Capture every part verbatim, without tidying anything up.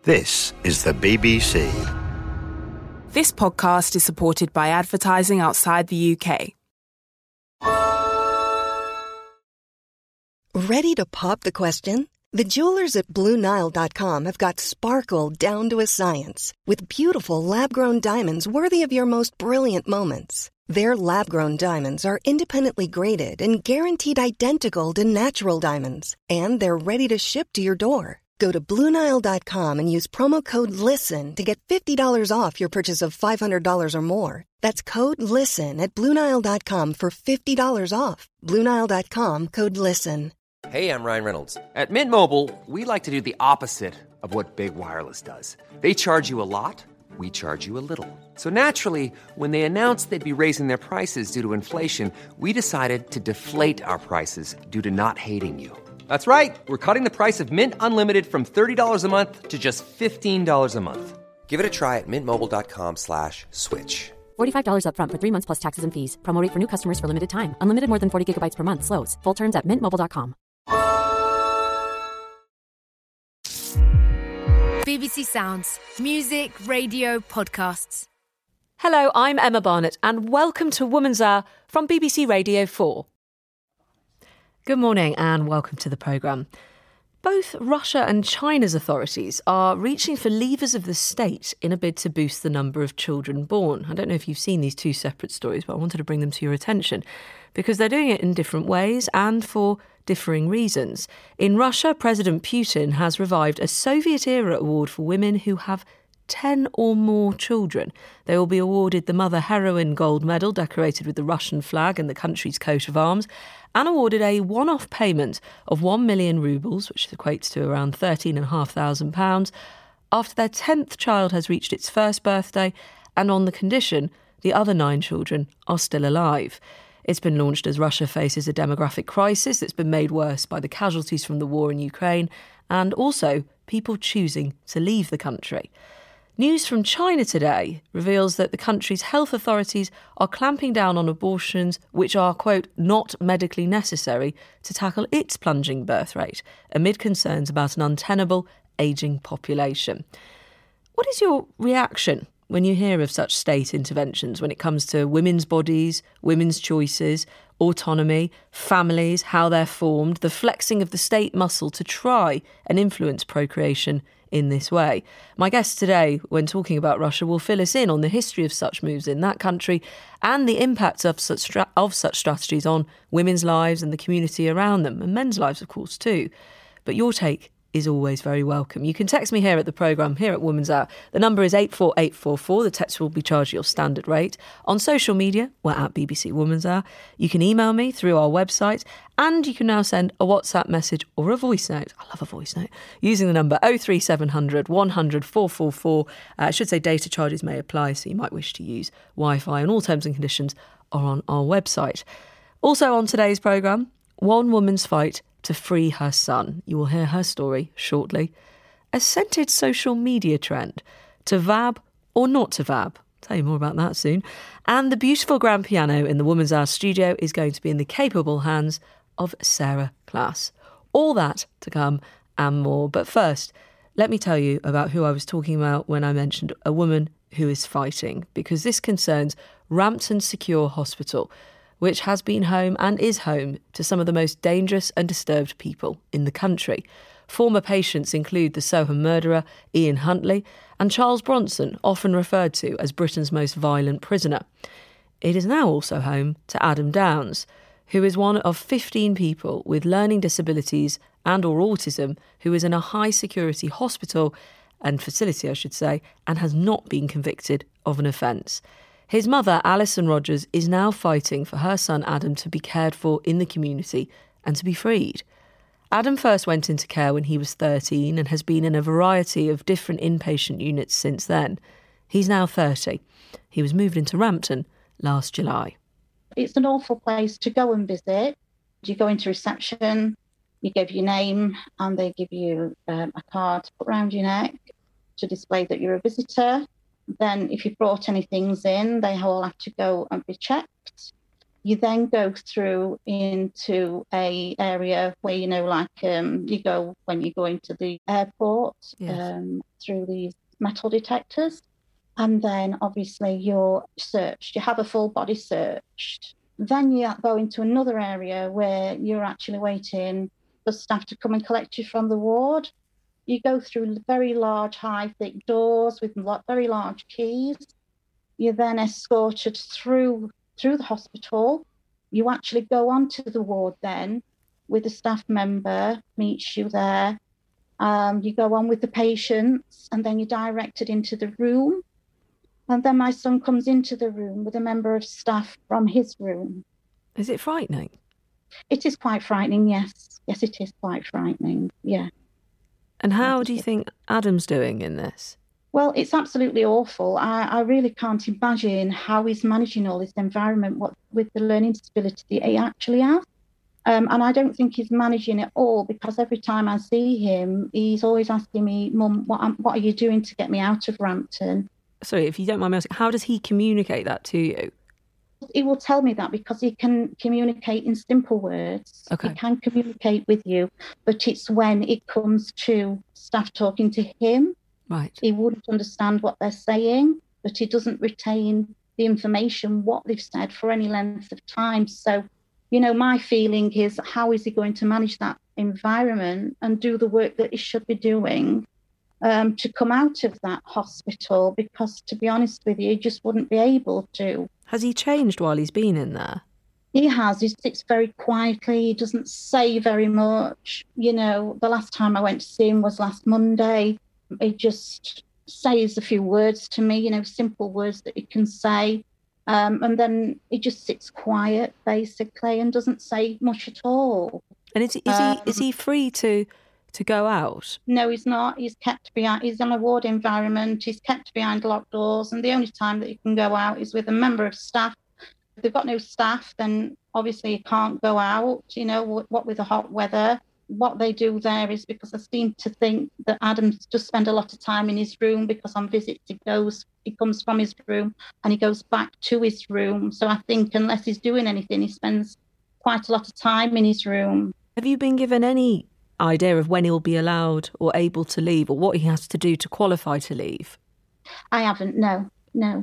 This is the B B C. This podcast is supported by advertising outside the U K. Ready to pop the question? The jewelers at Blue Nile dot com have got sparkle down to a science with beautiful lab-grown diamonds worthy of your most brilliant moments. Their lab-grown diamonds are independently graded and guaranteed identical to natural diamonds, and they're ready to ship to your door. Go to Blue Nile dot com and use promo code LISTEN to get fifty dollars off your purchase of five hundred dollars or more. That's code LISTEN at Blue Nile dot com for fifty dollars off. Blue Nile dot com, code LISTEN. Hey, I'm Ryan Reynolds. At Mint Mobile, we like to do the opposite of what Big Wireless does. They charge you a lot, we charge you a little. So naturally, when they announced they'd be raising their prices due to inflation, we decided to deflate our prices due to not hating you. That's right. We're cutting the price of Mint Unlimited from thirty dollars a month to just fifteen dollars a month. Give it a try at mintmobile.com slash switch. forty-five dollars up front for three months plus taxes and fees. Promo rate for new customers for limited time. Unlimited more than forty gigabytes per month. Slows full terms at mint mobile dot com. B B C Sounds. Music, radio, podcasts. Hello, I'm Emma Barnett and welcome to Woman's Hour from B B C Radio four. Good morning and welcome to the programme. Both Russia and China's authorities are reaching for levers of the state in a bid to boost the number of children born. I don't know if you've seen these two separate stories, but I wanted to bring them to your attention because they're doing it in different ways and for differing reasons. In Russia, President Putin has revived a Soviet-era award for women who have ten or more children. They will be awarded the Mother Heroine Gold Medal decorated with the Russian flag and the country's coat of arms, and awarded a one-off payment of one million rubles, which equates to around thirteen thousand five hundred pounds, after their tenth child has reached its first birthday and on the condition the other nine children are still alive. It's been launched as Russia faces a demographic crisis that's been made worse by the casualties from the war in Ukraine and also people choosing to leave the country. News from China today reveals that the country's health authorities are clamping down on abortions which are, quote, not medically necessary to tackle its plunging birth rate, amid concerns about an untenable ageing population. What is your reaction when you hear of such state interventions when it comes to women's bodies, women's choices, autonomy, families, how they're formed, the flexing of the state muscle to try and influence procreation in this way? My guest today, when talking about Russia, will fill us in on the history of such moves in that country and the impact of such, stra- of such strategies on women's lives and the community around them, and men's lives, of course, too. But your take is always very welcome. You can text me here at the programme, here at Woman's Hour. The number is eight four eight four four. The text will be charged your standard rate. On social media, we're at B B C Woman's Hour. You can email me through our website, and you can now send a WhatsApp message or a voice note. I love a voice note. Using the number oh three seven hundred, one hundred, four four four. Uh, I should say data charges may apply, so you might wish to use Wi-Fi, and all terms and conditions are on our website. Also on today's programme, one woman's fight to free her son. You will hear her story shortly. A scented social media trend. To vab or not to vab. Tell you more about that soon. And the beautiful grand piano in the Woman's Hour studio is going to be in the capable hands of Sarah Class. All that to come and more. But first, let me tell you about who I was talking about when I mentioned a woman who is fighting, because this concerns Rampton Secure Hospital, which has been home and is home to some of the most dangerous and disturbed people in the country. Former patients include the Soham murderer, Ian Huntley, and Charles Bronson, often referred to as Britain's most violent prisoner. It is now also home to Adam Downs, who is one of fifteen people with learning disabilities and or autism who is in a high-security hospital and facility, I should say, and has not been convicted of an offence. His mother, Alison Rogers, is now fighting for her son Adam to be cared for in the community and to be freed. Adam first went into care when he was thirteen and has been in a variety of different inpatient units since then. He's now thirty. He was moved into Rampton last July. It's an awful place to go and visit. You go into reception, you give your name, and they give you um, a card to put around your neck to display that you're a visitor. Then if you brought any things in, they all have to go and be checked. You then go through into a area where, you know, like um, you go when you go into the airport, Yes. um, through these metal detectors. And then obviously you're searched. You have a full body searched. Then you go into another area where you're actually waiting for staff to come and collect you from the ward. You go through very large, high, thick doors with very large keys. You're then escorted through through the hospital. You actually go onto the ward then with a staff member, meets you there. Um, you go on with the patients, and then you're directed into the room. And then my son comes into the room with a member of staff from his room. Is it frightening? It is quite frightening, yes. Yes, it is quite frightening, yeah. And how do you think Adam's doing in this? Well, it's absolutely awful. I, I really can't imagine how he's managing all this environment what, with the learning disability that he actually has. Um, and I don't think he's managing it all, because every time I see him, he's always asking me, Mum, what, am- what are you doing to get me out of Rampton? Sorry, if you don't mind me asking, how does he communicate that to you? He will tell me that because he can communicate in simple words. Okay. He can communicate with you, but it's when it comes to staff talking to him. Right. He wouldn't understand what they're saying, but he doesn't retain the information, what they've said for any length of time. So, you know, my feeling is, how is he going to manage that environment and do the work that he should be doing um, to come out of that hospital? Because, to be honest with you, he just wouldn't be able to. Has he changed while he's been in there? He has. He sits very quietly. He doesn't say very much. You know, the last time I went to see him was last Monday. He just says a few words to me, you know, simple words that he can say. Um, and then he just sits quiet, basically, and doesn't say much at all. And is, is Um, he is he free to to go out? No, he's not. He's kept behind. He's in a ward environment. He's kept behind locked doors. And the only time that he can go out is with a member of staff. If they've got no staff, then obviously he can't go out, you know, what, what with the hot weather. What they do there is, because I seem to think that Adam's just spend a lot of time in his room, because on visits he goes, he comes from his room and he goes back to his room. So I think unless he's doing anything, he spends quite a lot of time in his room. Have you been given any idea of when he'll be allowed or able to leave, or what he has to do to qualify to leave? I haven't, no, no,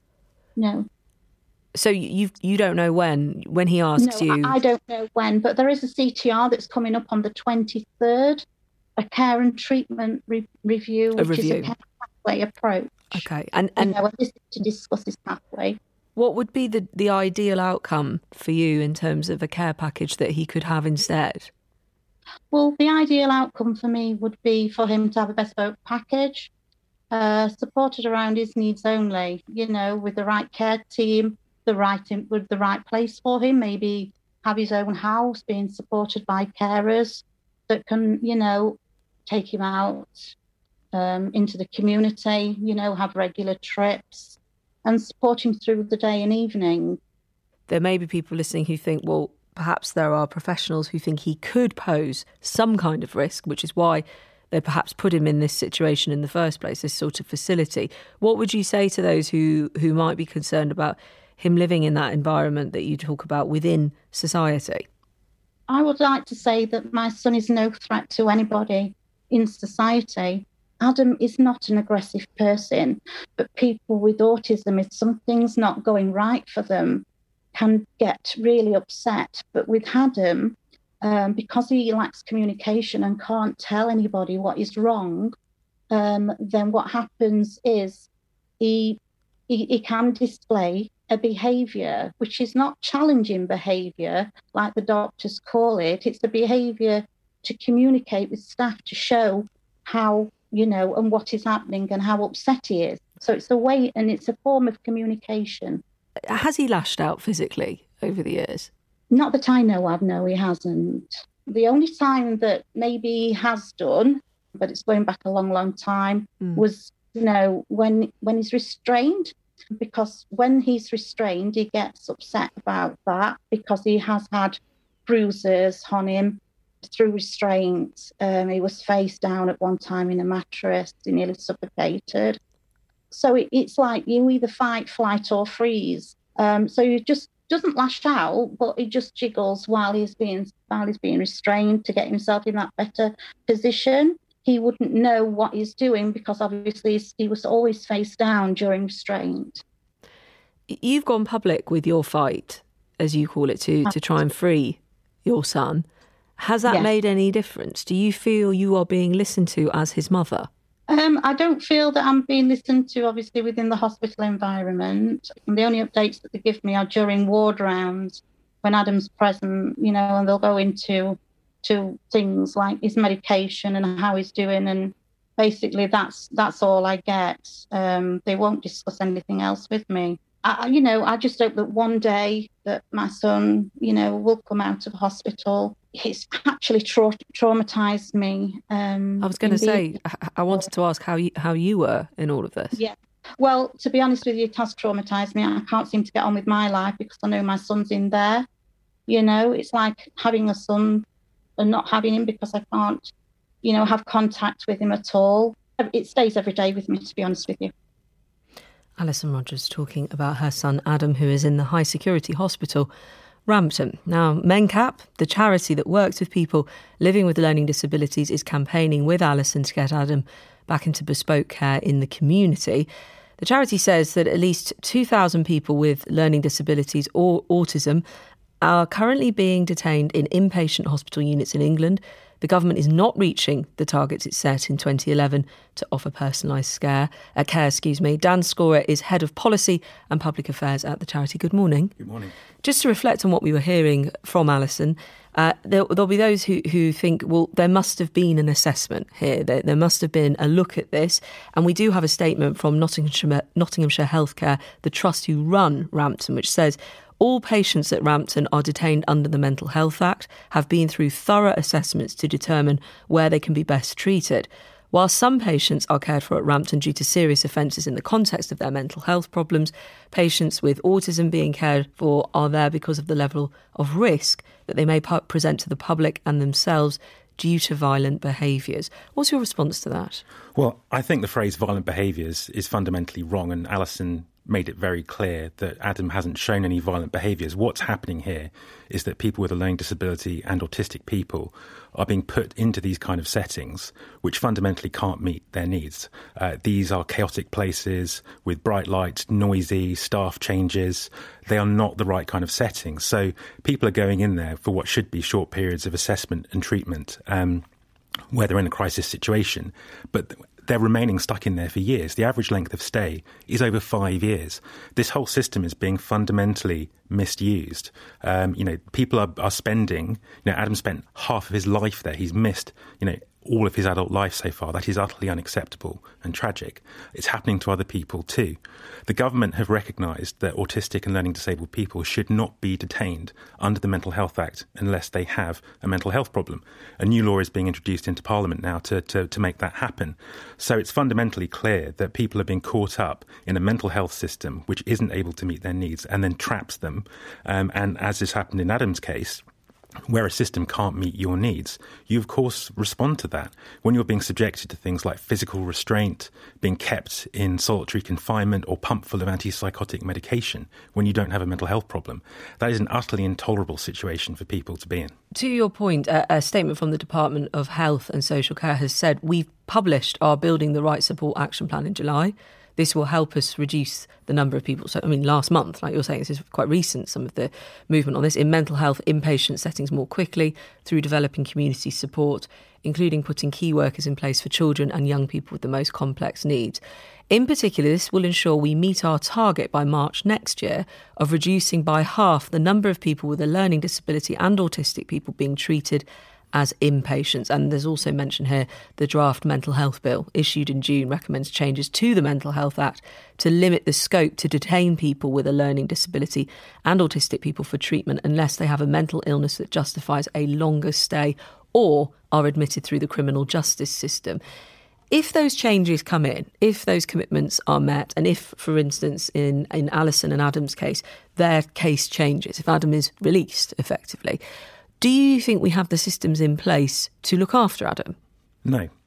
no. So you you don't know when when he asks no, you? I, I don't know when, but there is a C T R that's coming up on the twenty-third, a care and treatment re- review, A which review. is a care pathway approach. Okay, and and you know, and this is to discuss this pathway. what would be the, the ideal outcome for you in terms of a care package that he could have instead? Well, the ideal outcome for me would be for him to have a bespoke package, uh, supported around his needs only, you know, with the right care team, the right with the right place for him, maybe have his own house, being supported by carers that can, you know, take him out um, into the community, you know, have regular trips and support him through the day and evening. There may be people listening who think, well, perhaps there are professionals who think he could pose some kind of risk, which is why they perhaps put him in this situation in the first place, this sort of facility. What would you say to those who, who might be concerned about him living in that environment that you talk about within society? I would like to say that my son is no threat to anybody in society. Adam is not an aggressive person, but people with autism, if something's not going right for them, can get really upset. But with Adam, um, because he lacks communication and can't tell anybody what is wrong, um, then what happens is he, he, he can display a behaviour which is not challenging behaviour, like the doctors call it. It's a behaviour to communicate with staff, to show how, you know, and what is happening and how upset he is. So it's a way, and it's a form of communication. Has he lashed out physically over the years? Not that I know of, no, he hasn't. The only time that maybe he has done, but it's going back a long, long time, mm. was, you know, when when he's restrained. Because when he's restrained, he gets upset about that, because he has had bruises on him through restraint. Um, he was face down at one time in a mattress, he nearly suffocated. So it, it's like you either fight, flight or freeze. Um, so you just doesn't lash out, but he just jiggles while he's being while he's being restrained to get himself in that better position. He wouldn't know what he's doing because obviously he was always face down during restraint. You've gone public with your fight, as you call it, to, to try and free your son. Has that yes. made any difference? Do you feel you are being listened to as his mother? Um, I don't feel that I'm being listened to, obviously, within the hospital environment. And the only updates that they give me are during ward rounds when Adam's present, you know, and they'll go into to things like his medication and how he's doing. And basically that's that's all I get. Um, they won't discuss anything else with me. I, you know, I just hope that one day that my son, you know, will come out of hospital. It's actually tra- traumatised me. Um, I was going to say, I wanted to ask how you, how you were in all of this. Yeah. Well, to be honest with you, it has traumatised me. I can't seem to get on with my life because I know my son's in there. You know, it's like having a son and not having him because I can't, you know, have contact with him at all. It stays every day with me, to be honest with you. Alison Rogers talking about her son Adam, who is in the high security hospital Rampton. Now, MenCap, the charity that works with people living with learning disabilities, is campaigning with Alison to get Adam back into bespoke care in the community. The charity says that at least two thousand people with learning disabilities or autism are currently being detained in inpatient hospital units in England. The government is not reaching the targets it set in twenty eleven to offer personalised care. Uh, care. Excuse me. Dan Scorer is Head of Policy and Public Affairs at the charity. Good morning. Good morning. Just to reflect on what we were hearing from Alison, uh, there, there'll be those who, who think, well, there must have been an assessment here. There, there must have been a look at this. And we do have a statement from Nottinghamshire, Nottinghamshire Healthcare, the trust who run Rampton, which says, all patients at Rampton are detained under the Mental Health Act, have been through thorough assessments to determine where they can be best treated. While some patients are cared for at Rampton due to serious offences in the context of their mental health problems, patients with autism being cared for are there because of the level of risk that they may present to the public and themselves due to violent behaviours. What's your response to that? Well, I think the phrase violent behaviours is fundamentally wrong, and Alison made it very clear that Adam hasn't shown any violent behaviours. What's happening here is that people with a learning disability and autistic people are being put into these kind of settings which fundamentally can't meet their needs. Uh, these are chaotic places with bright lights, noisy, staff changes. They are not the right kind of settings. So people are going in there for what should be short periods of assessment and treatment, um, where they're in a crisis situation. But they're remaining stuck in there for years. The average length of stay is over five years. This whole system is being fundamentally misused. Um, you know, people are, are spending, you know, Adam spent half of his life there. He's missed, you know, all of his adult life so far. That is utterly unacceptable and tragic. It's happening to other people too. The government have recognised that autistic and learning disabled people should not be detained under the Mental Health Act unless they have a mental health problem. A new law is being introduced into Parliament now to, to, to make that happen. So it's fundamentally clear that people are being caught up in a mental health system which isn't able to meet their needs and then traps them. Um, and as has happened in Adam's case, where a system can't meet your needs, you of course respond to that. When you're being subjected to things like physical restraint, being kept in solitary confinement or pumped full of antipsychotic medication when you don't have a mental health problem, that is an utterly intolerable situation for people to be in. To your point, a, a statement from the Department of Health and Social Care has said, we've published our Building the Right Support Action Plan in July. This will help us reduce the number of people. So, I mean, last month, like you're saying, this is quite recent, some of the movement on this, in mental health inpatient settings more quickly through developing community support, including putting key workers in place for children and young people with the most complex needs. In particular, this will ensure we meet our target by March next year of reducing by half the number of people with a learning disability and autistic people being treated as inpatients. And there's also mention here the draft mental health bill issued in June recommends changes to the Mental Health Act to limit the scope to detain people with a learning disability and autistic people for treatment unless they have a mental illness that justifies a longer stay or are admitted through the criminal justice system. If those changes come in, if those commitments are met, and if, for instance, in, in Alison and Adam's case, their case changes, if Adam is released effectively, do you think we have the systems in place to look after Adam? No.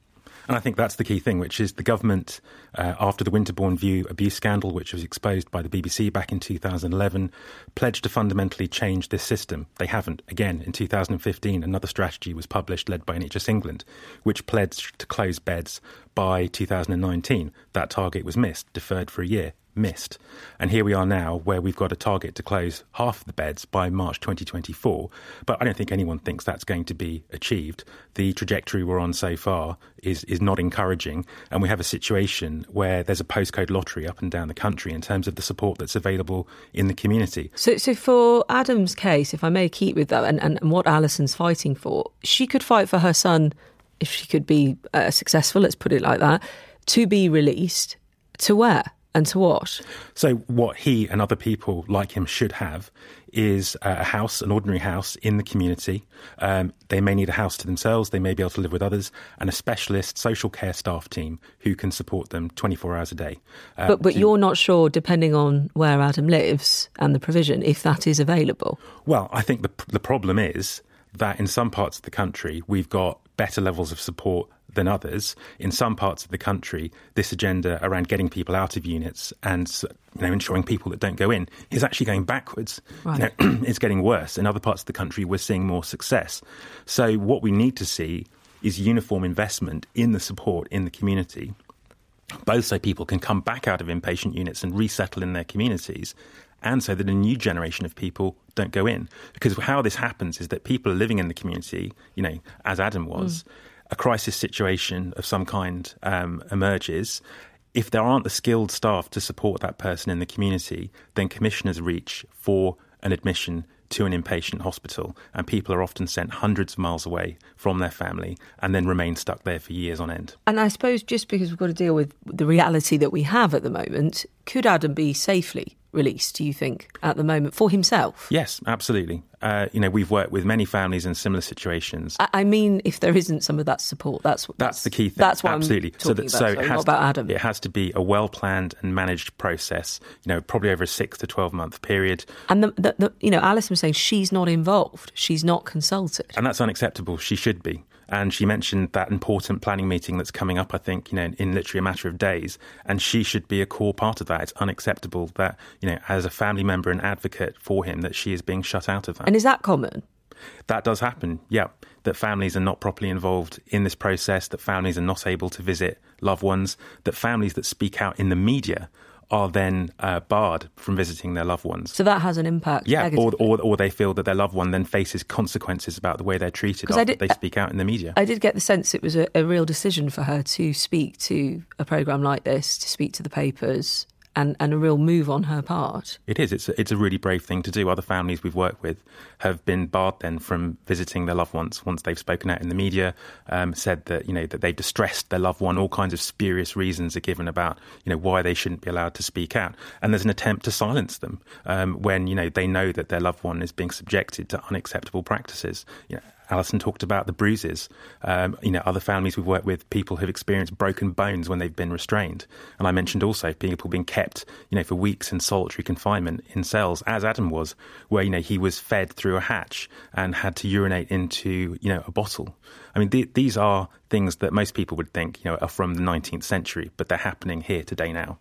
And I think that's the key thing, which is the government, uh, after the Winterbourne View abuse scandal, which was exposed by the B B C back in two thousand eleven, pledged to fundamentally change this system. They haven't. Again, in two thousand fifteen, another strategy was published, led by N H S England, which pledged to close beds by two thousand nineteen. That target was missed, deferred for a year. Missed. And here we are now where we've got a target to close half of the beds by March twenty twenty-four. But I don't think anyone thinks that's going to be achieved. The trajectory we're on so far is, is not encouraging. And we have a situation where there's a postcode lottery up and down the country in terms of the support that's available in the community. So so for Adam's case, if I may keep with that, and, and, and what Alison's fighting for, she could fight for her son, if she could be uh, successful, let's put it like that, to be released. To where? And to what? So what he and other people like him should have is a house, an ordinary house in the community. Um, they may need a house to themselves. They may be able to live with others, and a specialist social care staff team who can support them twenty-four hours a day. Uh, but but to, you're not sure, depending on where Adam lives and the provision, if that is available? Well, I think the the problem is that in some parts of the country, we've got better levels of support than others. In some parts of the country, this agenda around getting people out of units and, you know, ensuring people that don't go in is actually going backwards. Right. You know, it's getting worse. In other parts of the country, we're seeing more success. So what we need to see is uniform investment in the support in the community, both so people can come back out of inpatient units and resettle in their communities, and so that a new generation of people don't go in. Because how this happens is that people are living in the community, you know, as Adam was, mm. a crisis situation of some kind um, emerges. If there aren't the skilled staff to support that person in the community, then commissioners reach for an admission to an inpatient hospital, and people are often sent hundreds of miles away from their family and then remain stuck there for years on end. And I suppose just because we've got to deal with the reality that we have at the moment, could Adam be safely released, do you think, at the moment, for himself? Yes, absolutely. Uh, you know, we've worked with many families in similar situations. I, I mean, if there isn't some of that support, that's that's, that's the key thing. That's what absolutely. I'm talking so that, about. So Sorry, it has not about to, Adam. It has to be a well-planned and managed process. You know, probably over a six to twelve month period. And the, the, the you know, Alison was saying she's not involved. She's not consulted, and that's unacceptable. She should be. And she mentioned that important planning meeting that's coming up, I think, you know, in, in literally a matter of days. And she should be a core part of that. It's unacceptable that, you know, as a family member and advocate for him, that she is being shut out of that. And is that common? That does happen, yeah. That families are not properly involved in this process, that families are not able to visit loved ones, that families that speak out in the media are then uh, barred from visiting their loved ones. So that has an impact. Yeah, or, or or they feel that their loved one then faces consequences about the way they're treated after did, they speak out in the media. I did get the sense it was a, a real decision for her to speak to a programme like this, to speak to the papers, and, and a real move on her part. It is. It's a, it's a really brave thing to do. Other families we've worked with have been barred then from visiting their loved ones once they've spoken out in the media, um, said that, you know, that they've distressed their loved one. All kinds of spurious reasons are given about, you know, why they shouldn't be allowed to speak out. And there's an attempt to silence them um, when, you know, they know that their loved one is being subjected to unacceptable practices. You know, Alison talked about the bruises. Um, you know, other families we've worked with, people who've experienced broken bones when they've been restrained. And I mentioned also people being kept, you know, for weeks in solitary confinement in cells, as Adam was, where, you know, he was fed through a hatch and had to urinate into, you know, a bottle. I mean, th- these are things that most people would think, you know, are from the nineteenth century, but they're happening here today now.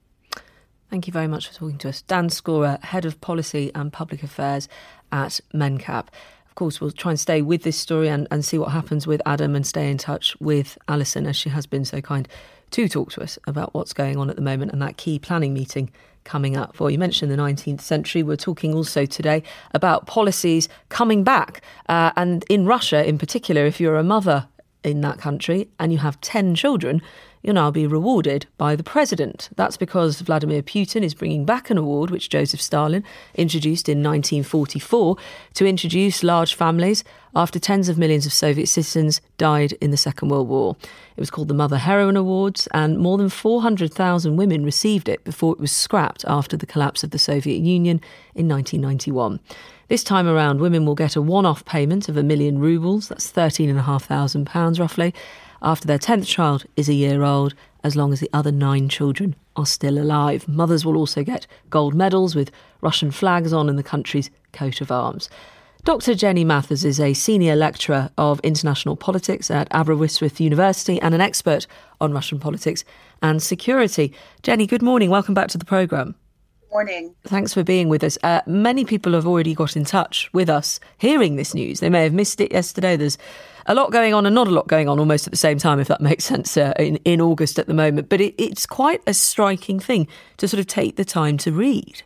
Thank you very much for talking to us. Dan Scorer, Head of Policy and Public Affairs at MenCap. Of course, we'll try and stay with this story and, and see what happens with Adam and stay in touch with Alison, as she has been so kind to talk to us about what's going on at the moment and that key planning meeting coming up. Well, you mentioned the nineteenth century. We're talking also today about policies coming back. Uh, and in Russia, in particular, if you're a mother in that country and you have ten children, you'll now be rewarded by the president. That's because Vladimir Putin is bringing back an award which Joseph Stalin introduced in nineteen forty-four to introduce large families after tens of millions of Soviet citizens died in the Second World War. It was called the Mother Heroine Awards, and more than four hundred thousand women received it before it was scrapped after the collapse of the Soviet Union in nineteen ninety-one. This time around, women will get a one-off payment of a million rubles, that's thirteen thousand five hundred pounds roughly, after their tenth child is a year old, as long as the other nine children are still alive. Mothers will also get gold medals with Russian flags on and the country's coat of arms. Doctor Jenny Mathers is a senior lecturer of international politics at Aberystwyth University and an expert on Russian politics and security. Jenny, good morning. Welcome back to the programme. Morning. Thanks for being with us. Uh, many people have already got in touch with us hearing this news. They may have missed it yesterday. There's a lot going on and not a lot going on almost at the same time, if that makes sense, uh, in, in August at the moment. But it, it's quite a striking thing to sort of take the time to read.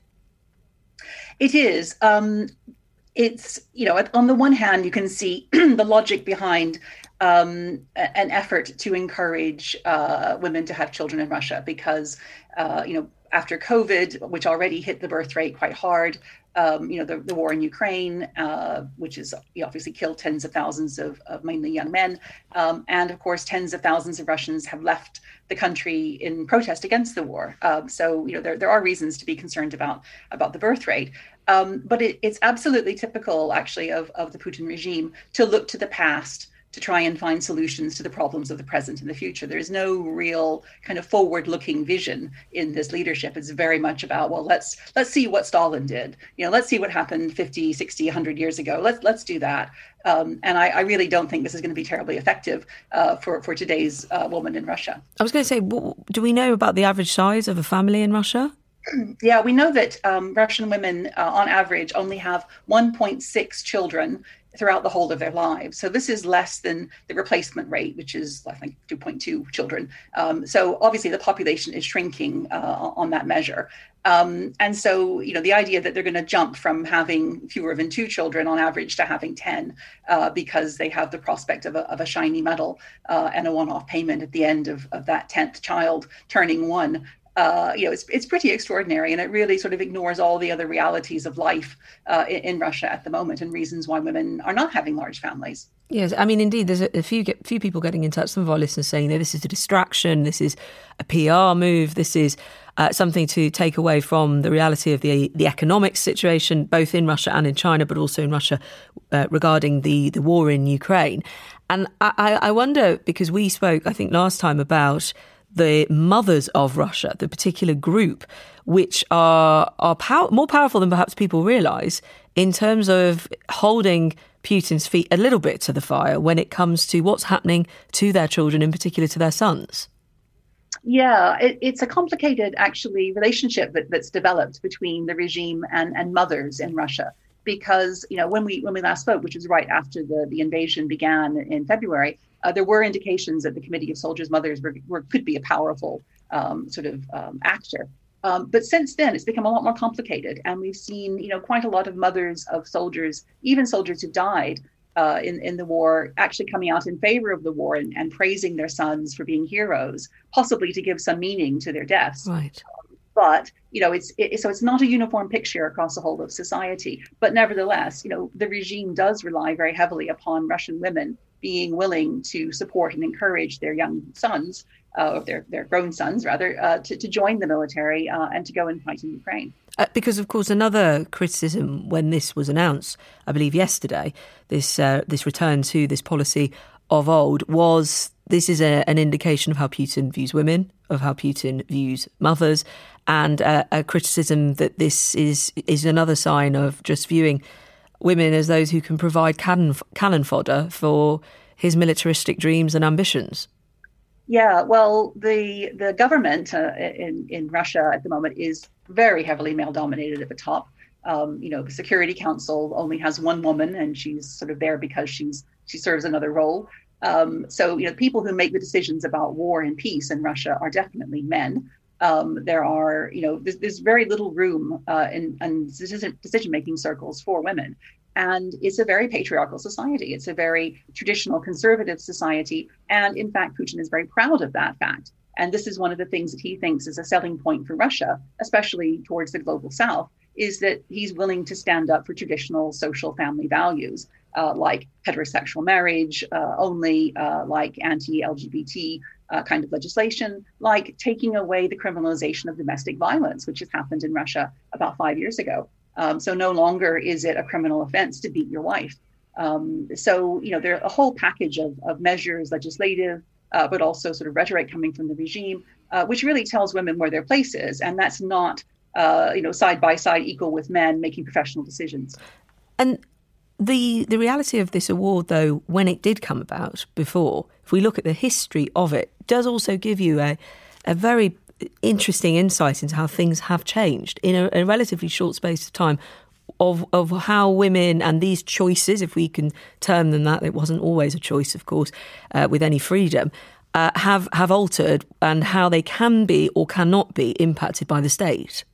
It is. Um, it's, you know, on the one hand, you can see the logic behind um, an effort to encourage uh, women to have children in Russia because, uh, you know, after COVID, which already hit the birth rate quite hard, um, you know, the, the war in Ukraine, uh, which has obviously killed tens of thousands of, of mainly young men. Um, and of course, tens of thousands of Russians have left the country in protest against the war. Um, so, you know, there, there are reasons to be concerned about, about the birth rate. Um, but it, it's absolutely typical, actually, of, of the Putin regime to look to the past to try and find solutions to the problems of the present and the future. There's no real kind of forward-looking vision in this leadership. It's very much about, well, let's let's see what Stalin did. You know, let's see what happened fifty, sixty, one hundred years ago. Let's let's do that. Um, and I, I really don't think this is going to be terribly effective uh, for, for today's uh, woman in Russia. I was going to say, do we know about the average size of a family in Russia? Yeah, we know that um, Russian women, uh, on average, only have one point six children throughout the whole of their lives. So this is less than the replacement rate, which is, I think, two point two children. Um, so obviously the population is shrinking uh, on that measure. Um, and so, you know, the idea that they're going to jump from having fewer than two children on average to having ten uh, because they have the prospect of a, of a shiny medal uh, and a one-off payment at the end of, of that tenth child turning one. Uh, you know, it's it's pretty extraordinary, and it really sort of ignores all the other realities of life uh, in, in Russia at the moment and reasons why women are not having large families. Yes, I mean, indeed, there's a, a few get, few people getting in touch, some of our listeners saying, you know, this is a distraction, this is a P R move, this is uh, something to take away from the reality of the the economic situation, both in Russia and in China, but also in Russia uh, regarding the, the war in Ukraine. And I, I wonder, because we spoke, I think, last time about the mothers of Russia, the particular group, which are are pow- more powerful than perhaps people realise in terms of holding Putin's feet a little bit to the fire when it comes to what's happening to their children, in particular to their sons. Yeah, it, it's a complicated, actually, relationship that, that's developed between the regime and, and mothers in Russia. Because, you know, when we when we last spoke, which was right after the, the invasion began in February, uh, there were indications that the Committee of Soldiers' Mothers were, were could be a powerful um, sort of um, actor. Um, but since then, it's become a lot more complicated. And we've seen, you know, quite a lot of mothers of soldiers, even soldiers who died uh, in, in the war, actually coming out in favor of the war and, and praising their sons for being heroes, possibly to give some meaning to their deaths. Right. But, you know, it's it, so it's not a uniform picture across the whole of society. But nevertheless, you know, the regime does rely very heavily upon Russian women being willing to support and encourage their young sons, uh, or their, their grown sons, rather, uh, to, to join the military uh, and to go and fight in Ukraine. Uh, because, of course, another criticism when this was announced, I believe yesterday, this uh, this return to this policy of old was this is a, an indication of how Putin views women, of how Putin views mothers, and uh, a criticism that this is is another sign of just viewing women as those who can provide cannon, cannon fodder for his militaristic dreams and ambitions. Yeah, well, the the government uh, in in Russia at the moment is very heavily male dominated at the top. Um, you know, the Security Council only has one woman, and she's sort of there because she's she serves another role. Um, so, you know, people who make the decisions about war and peace in Russia are definitely men. Um, there are, you know, there's, there's very little room uh, in, in decision-making circles for women. And it's a very patriarchal society. It's a very traditional conservative society. And in fact, Putin is very proud of that fact. And this is one of the things that he thinks is a selling point for Russia, especially towards the global south, is that he's willing to stand up for traditional social family values, uh, like heterosexual marriage uh, only, uh, like anti-L G B T uh, kind of legislation, like taking away the criminalization of domestic violence, which has happened in Russia about five years ago. Um, so no longer is it a criminal offense to beat your wife. Um, so, you know, there are a whole package of, of measures, legislative, uh, but also sort of rhetoric coming from the regime, uh, which really tells women where their place is. And that's not, uh, you know, side by side equal with men making professional decisions. And The the reality of this award, though, when it did come about before, if we look at the history of it, does also give you a, a very interesting insight into how things have changed in a, a relatively short space of time, of of how women and these choices, if we can term them that, it wasn't always a choice, of course, uh, with any freedom, uh, have, have altered, and how they can be or cannot be impacted by the state.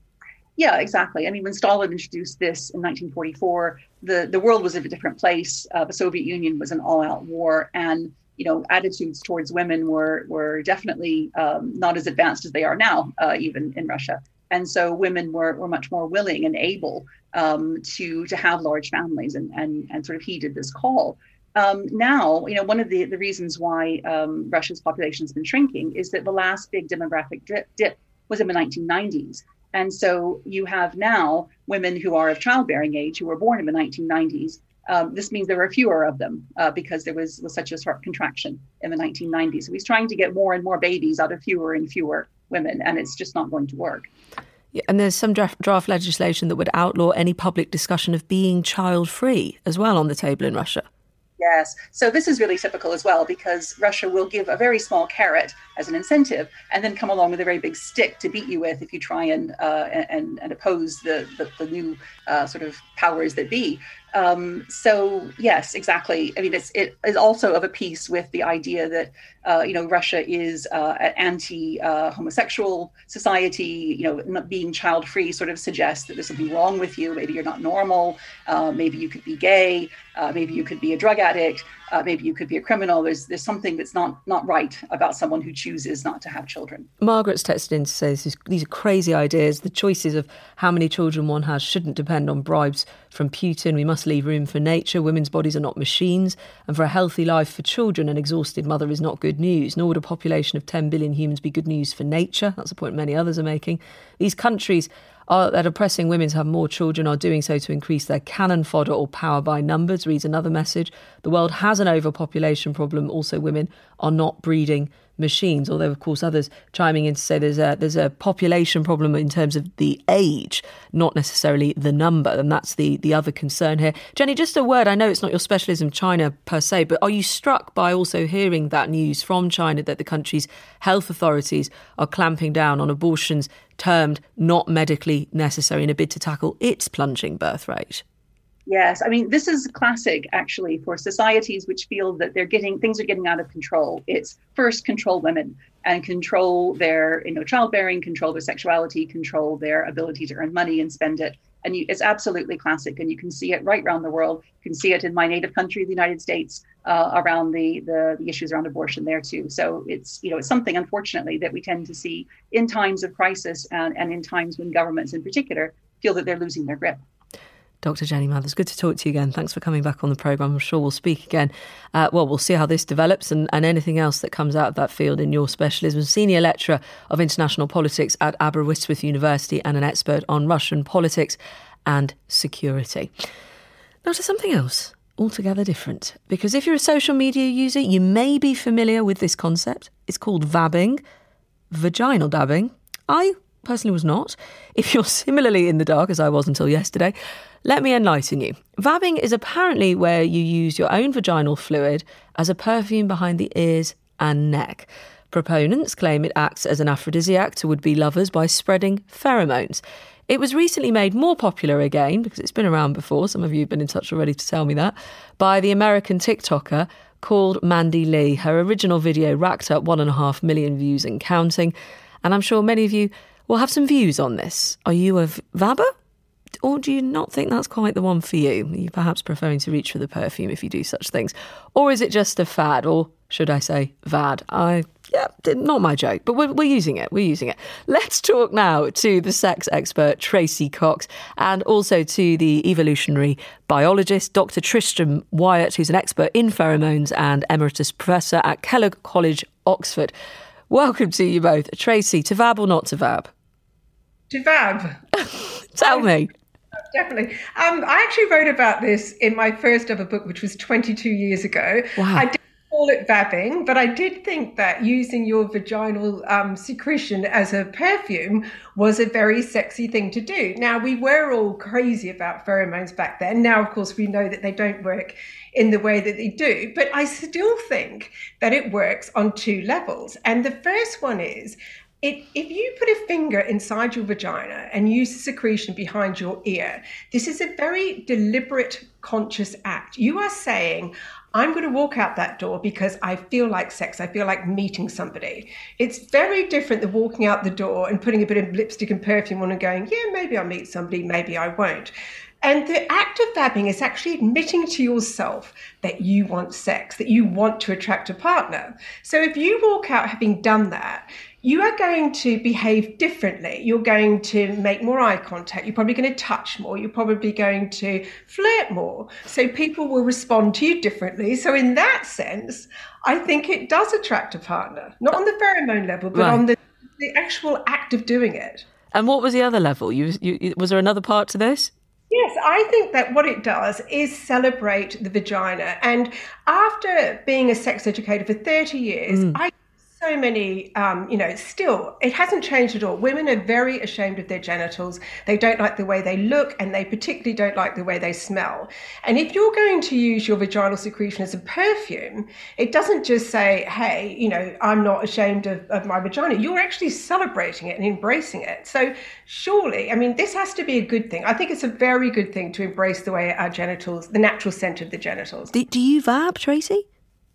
Yeah, exactly. I mean, when Stalin introduced this in nineteen forty-four, the, the world was in a different place. Uh, the Soviet Union was an all-out war, and you know, attitudes towards women were were definitely um, not as advanced as they are now, uh, even in Russia. And so women were were much more willing and able um, to to have large families, and and and sort of heeded this call. Um, now, you know, one of the the reasons why um, Russia's population has been shrinking is that the last big demographic dip, dip was in the nineteen nineties. And so you have now women who are of childbearing age, who were born in the nineteen nineties. Um, this means there are fewer of them uh, because there was, was such a sharp contraction in the nineteen nineties. So he's trying to get more and more babies out of fewer and fewer women, and it's just not going to work. Yeah, and there's some draft, draft legislation that would outlaw any public discussion of being child-free as well on the table in Russia. Yes. So this is really typical as well, because Russia will give a very small carrot as an incentive and then come along with a very big stick to beat you with if you try and uh, and, and oppose the, the, the new uh, sort of powers that be. Um, so, yes, exactly. I mean, it's, it is also of a piece with the idea that, uh, you know, Russia is uh, an anti-homosexual uh, society. You know, not being child-free sort of suggests that there's something wrong with you. Maybe you're not normal. Uh, maybe you could be gay. Uh, maybe you could be a drug addict. Uh, maybe you could be a criminal. There's there's something that's not not right about someone who chooses not to have children. Margaret's texted in to say this is, these are crazy ideas. The choices of how many children one has shouldn't depend on bribes from Putin. We must leave room for nature. Women's bodies are not machines. And for a healthy life for children, an exhausted mother is not good news. Nor would a population of ten billion humans be good news for nature. That's a point many others are making. These countries are, that are pressing women to have more children are doing so to increase their cannon fodder or power by numbers, reads another message. The world has an overpopulation problem. Also, women are not breeding machines, although, of course, others chiming in to say there's a there's a population problem in terms of the age, not necessarily the number, and that's the, the other concern here. Jenny, just a word, I know it's not your specialism, China per se, but are you struck by also hearing that news from China that the country's health authorities are clamping down on abortions termed not medically necessary in a bid to tackle its plunging birth rate? Yes, I mean, this is classic, actually, for societies which feel that they're getting things are getting out of control. It's first control women and control their, you know, childbearing, control their sexuality, control their ability to earn money and spend it. And you, it's absolutely classic, and you can see it right around the world. You can see it in my native country, the United States, uh, around the, the the issues around abortion there too. So it's, you know, it's something, unfortunately, that we tend to see in times of crisis and, and in times when governments, in particular, feel that they're losing their grip. Doctor Jenny Mathers, good to talk to you again. Thanks for coming back on the programme. I'm sure we'll speak again. Uh, well, we'll see how this develops and, and anything else that comes out of that field in your specialism. Senior Lecturer of International Politics at Aberystwyth University and an expert on Russian politics and security. Now to something else altogether different, because if you're a social media user, you may be familiar with this concept. It's called vabbing, vaginal dabbing. I personally was not. If you're similarly in the dark, as I was until yesterday, let me enlighten you. Vabbing is apparently where you use your own vaginal fluid as a perfume behind the ears and neck. Proponents claim it acts as an aphrodisiac to would-be lovers by spreading pheromones. It was recently made more popular again, because it's been around before, some of you have been in touch already to tell me that, by the American TikToker called Mandy Lee. Her original video racked up one and a half million views and counting, and I'm sure many of you will have some views on this. Are you a vabber? Or do you not think that's quite the one for you? Are you perhaps preferring to reach for the perfume if you do such things? Or is it just a fad? Or should I say vad? I, yeah, not my joke, but we're, we're using it. We're using it. Let's talk now to the sex expert, Tracy Cox, and also to the evolutionary biologist, Doctor Tristram Wyatt, who's an expert in pheromones and emeritus professor at Kellogg College, Oxford. Welcome to you both. Tracy, to vab or not to vab? To vab. Tell me. Definitely. Um, I actually wrote about this in my first ever book, which was twenty-two years ago. Wow. I did call it vabbing, but I did think that using your vaginal um, secretion as a perfume was a very sexy thing to do. Now, we were all crazy about pheromones back then. Now, of course, we know that they don't work in the way that they do, but I still think that it works on two levels. And the first one is, It, if you put a finger inside your vagina and use the secretion behind your ear, this is a very deliberate, conscious act. You are saying, I'm going to walk out that door because I feel like sex. I feel like meeting somebody. It's very different than walking out the door and putting a bit of lipstick and perfume on and going, yeah, maybe I'll meet somebody, maybe I won't. And the act of vabbing is actually admitting to yourself that you want sex, that you want to attract a partner. So if you walk out having done that, you are going to behave differently. You're going to make more eye contact. You're probably going to touch more. You're probably going to flirt more. So people will respond to you differently. So in that sense, I think it does attract a partner, not on the pheromone level, but right. on the, the actual act of doing it. And what was the other level? You, you, was there another part to this? Yes, I think that what it does is celebrate the vagina. And after being a sex educator for thirty years, mm. I so many, um, you know, still, it hasn't changed at all. Women are very ashamed of their genitals. They don't like the way they look, and they particularly don't like the way they smell. And if you're going to use your vaginal secretion as a perfume, it doesn't just say, hey, you know, I'm not ashamed of, of my vagina. You're actually celebrating it and embracing it. So surely, I mean, this has to be a good thing. I think it's a very good thing to embrace the way our genitals, the natural scent of the genitals. Do, do you vab, Tracy?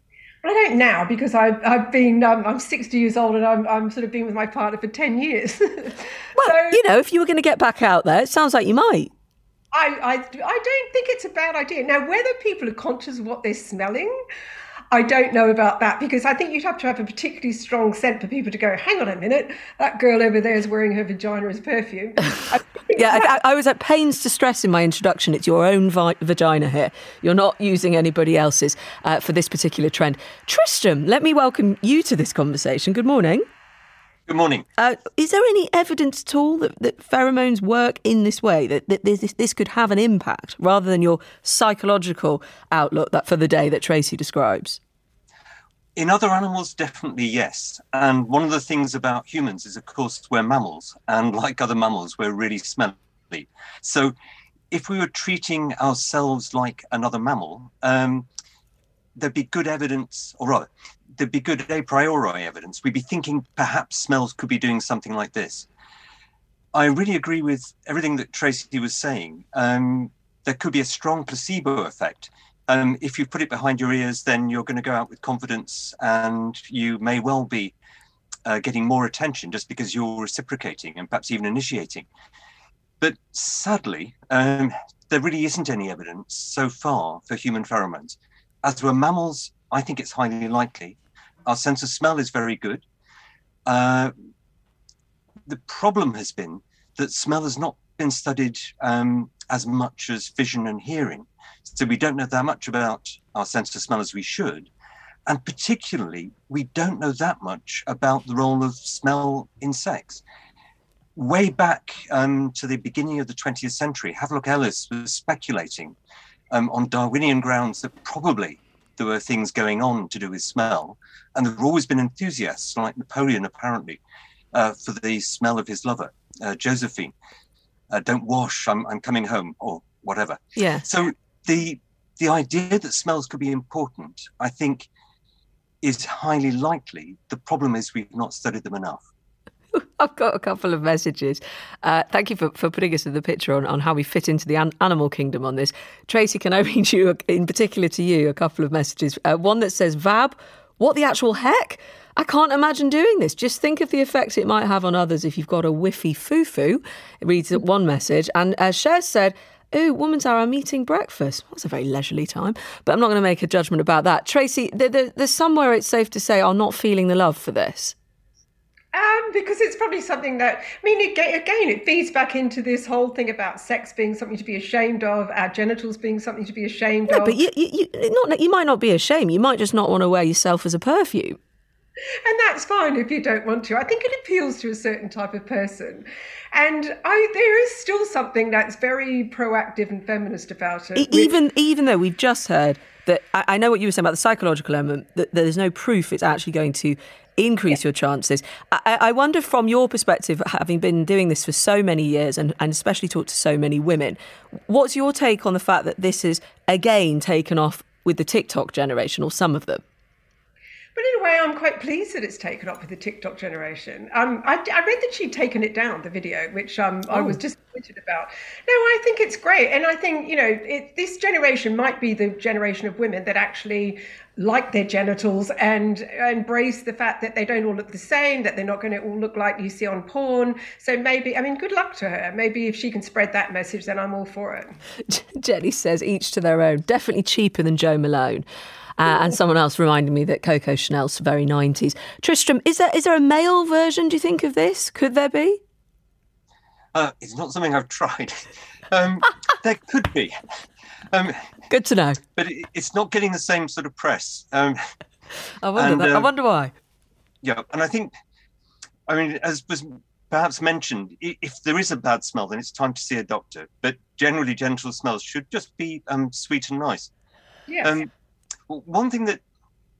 I don't now because I've I've been um, I'm sixty years old and I'm I'm sort of been with my partner for ten years. Well, so, you know, if you were going to get back out there, it sounds like you might. I, I I don't think it's a bad idea. Now, whether people are conscious of what they're smelling, I don't know about that, because I think you'd have to have a particularly strong scent for people to go, hang on a minute, that girl over there is wearing her vagina as perfume. yeah, I, I was at pains to stress in my introduction, it's your own vi- vagina here. You're not using anybody else's uh, for this particular trend. Tristram, let me welcome you to this conversation. Good morning. Good morning. Uh, is there any evidence at all that, that pheromones work in this way, that, that this, this could have an impact, rather than your psychological outlook that for the day that Tracy describes? In other animals, definitely yes. And one of the things about humans is, of course, we're mammals. And like other mammals, we're really smelly. So if we were treating ourselves like another mammal, um, there'd be good evidence, or rather, there'd be good a priori evidence. We'd be thinking perhaps smells could be doing something like this. I really agree with everything that Tracy was saying. Um, there could be a strong placebo effect. Um, if you put it behind your ears, then you're going to go out with confidence, and you may well be uh, getting more attention just because you're reciprocating and perhaps even initiating. But sadly, um, there really isn't any evidence so far for human pheromones. As we're mammals, I think it's highly likely. Our sense of smell is very good. Uh, the problem has been that smell has not been studied um, as much as vision and hearing. So we don't know that much about our sense of smell as we should. And particularly, we don't know that much about the role of smell in sex. Way back um, to the beginning of the twentieth century, Havelock Ellis was speculating um, on Darwinian grounds that probably there were things going on to do with smell. And there have always been enthusiasts, like Napoleon, apparently, uh, for the smell of his lover, uh, Josephine. Uh, don't wash, I'm, I'm coming home, or whatever. Yeah. So the the idea that smells could be important, I think, is highly likely. The problem is we've not studied them enough. I've got a couple of messages. Uh, thank you for, for putting us in the picture on, on how we fit into the an- animal kingdom on this. Tracy, can I read you, in particular to you, a couple of messages? Uh, one that says, Vab, what the actual heck? I can't imagine doing this. Just think of the effects it might have on others if you've got a whiffy foo-foo. It reads one message. And uh, Cher said, ooh, woman's hour, I'm eating breakfast. That's a very leisurely time. But I'm not going to make a judgment about that. Tracy, there, there, there's somewhere it's safe to say I'm not feeling the love for this. Um, because it's probably something that, I mean, again, again, it feeds back into this whole thing about sex being something to be ashamed of, our genitals being something to be ashamed no, of. But you, you, you, not, you might not be ashamed. You might just not want to wear yourself as a perfume. And that's fine if you don't want to. I think it appeals to a certain type of person. And I, there is still something that's very proactive and feminist about it. E- even, even though we've just heard that I, I know what you were saying about the psychological element, that there's no proof it's actually going to increase yeah. your chances. I, I wonder from your perspective, having been doing this for so many years and, and especially talked to so many women, what's your take on the fact that this is again taken off with the TikTok generation, or some of them? But in a way, I'm quite pleased that it's taken up with the TikTok generation. Um, I, I read that she'd taken it down, the video, which um, oh. I was disappointed about. No, I think it's great. And I think, you know, it, this generation might be the generation of women that actually like their genitals and embrace the fact that they don't all look the same, that they're not going to all look like you see on porn. So maybe, I mean, good luck to her. Maybe if she can spread that message, then I'm all for it. Jenny says each to their own. Definitely cheaper than Jo Malone. Uh, and someone else reminded me that Coco Chanel's very nineties. Tristram, is there is there a male version, do you think, of this? Could there be? Uh, it's not something I've tried. Um, there could be. Um, Good to know. But it, it's not getting the same sort of press. Um, I wonder and, that. Uh, I wonder why. Yeah, and I think, I mean, as was perhaps mentioned, if there is a bad smell, then it's time to see a doctor. But generally, genital smells should just be um, sweet and nice. Yes. Um, One thing that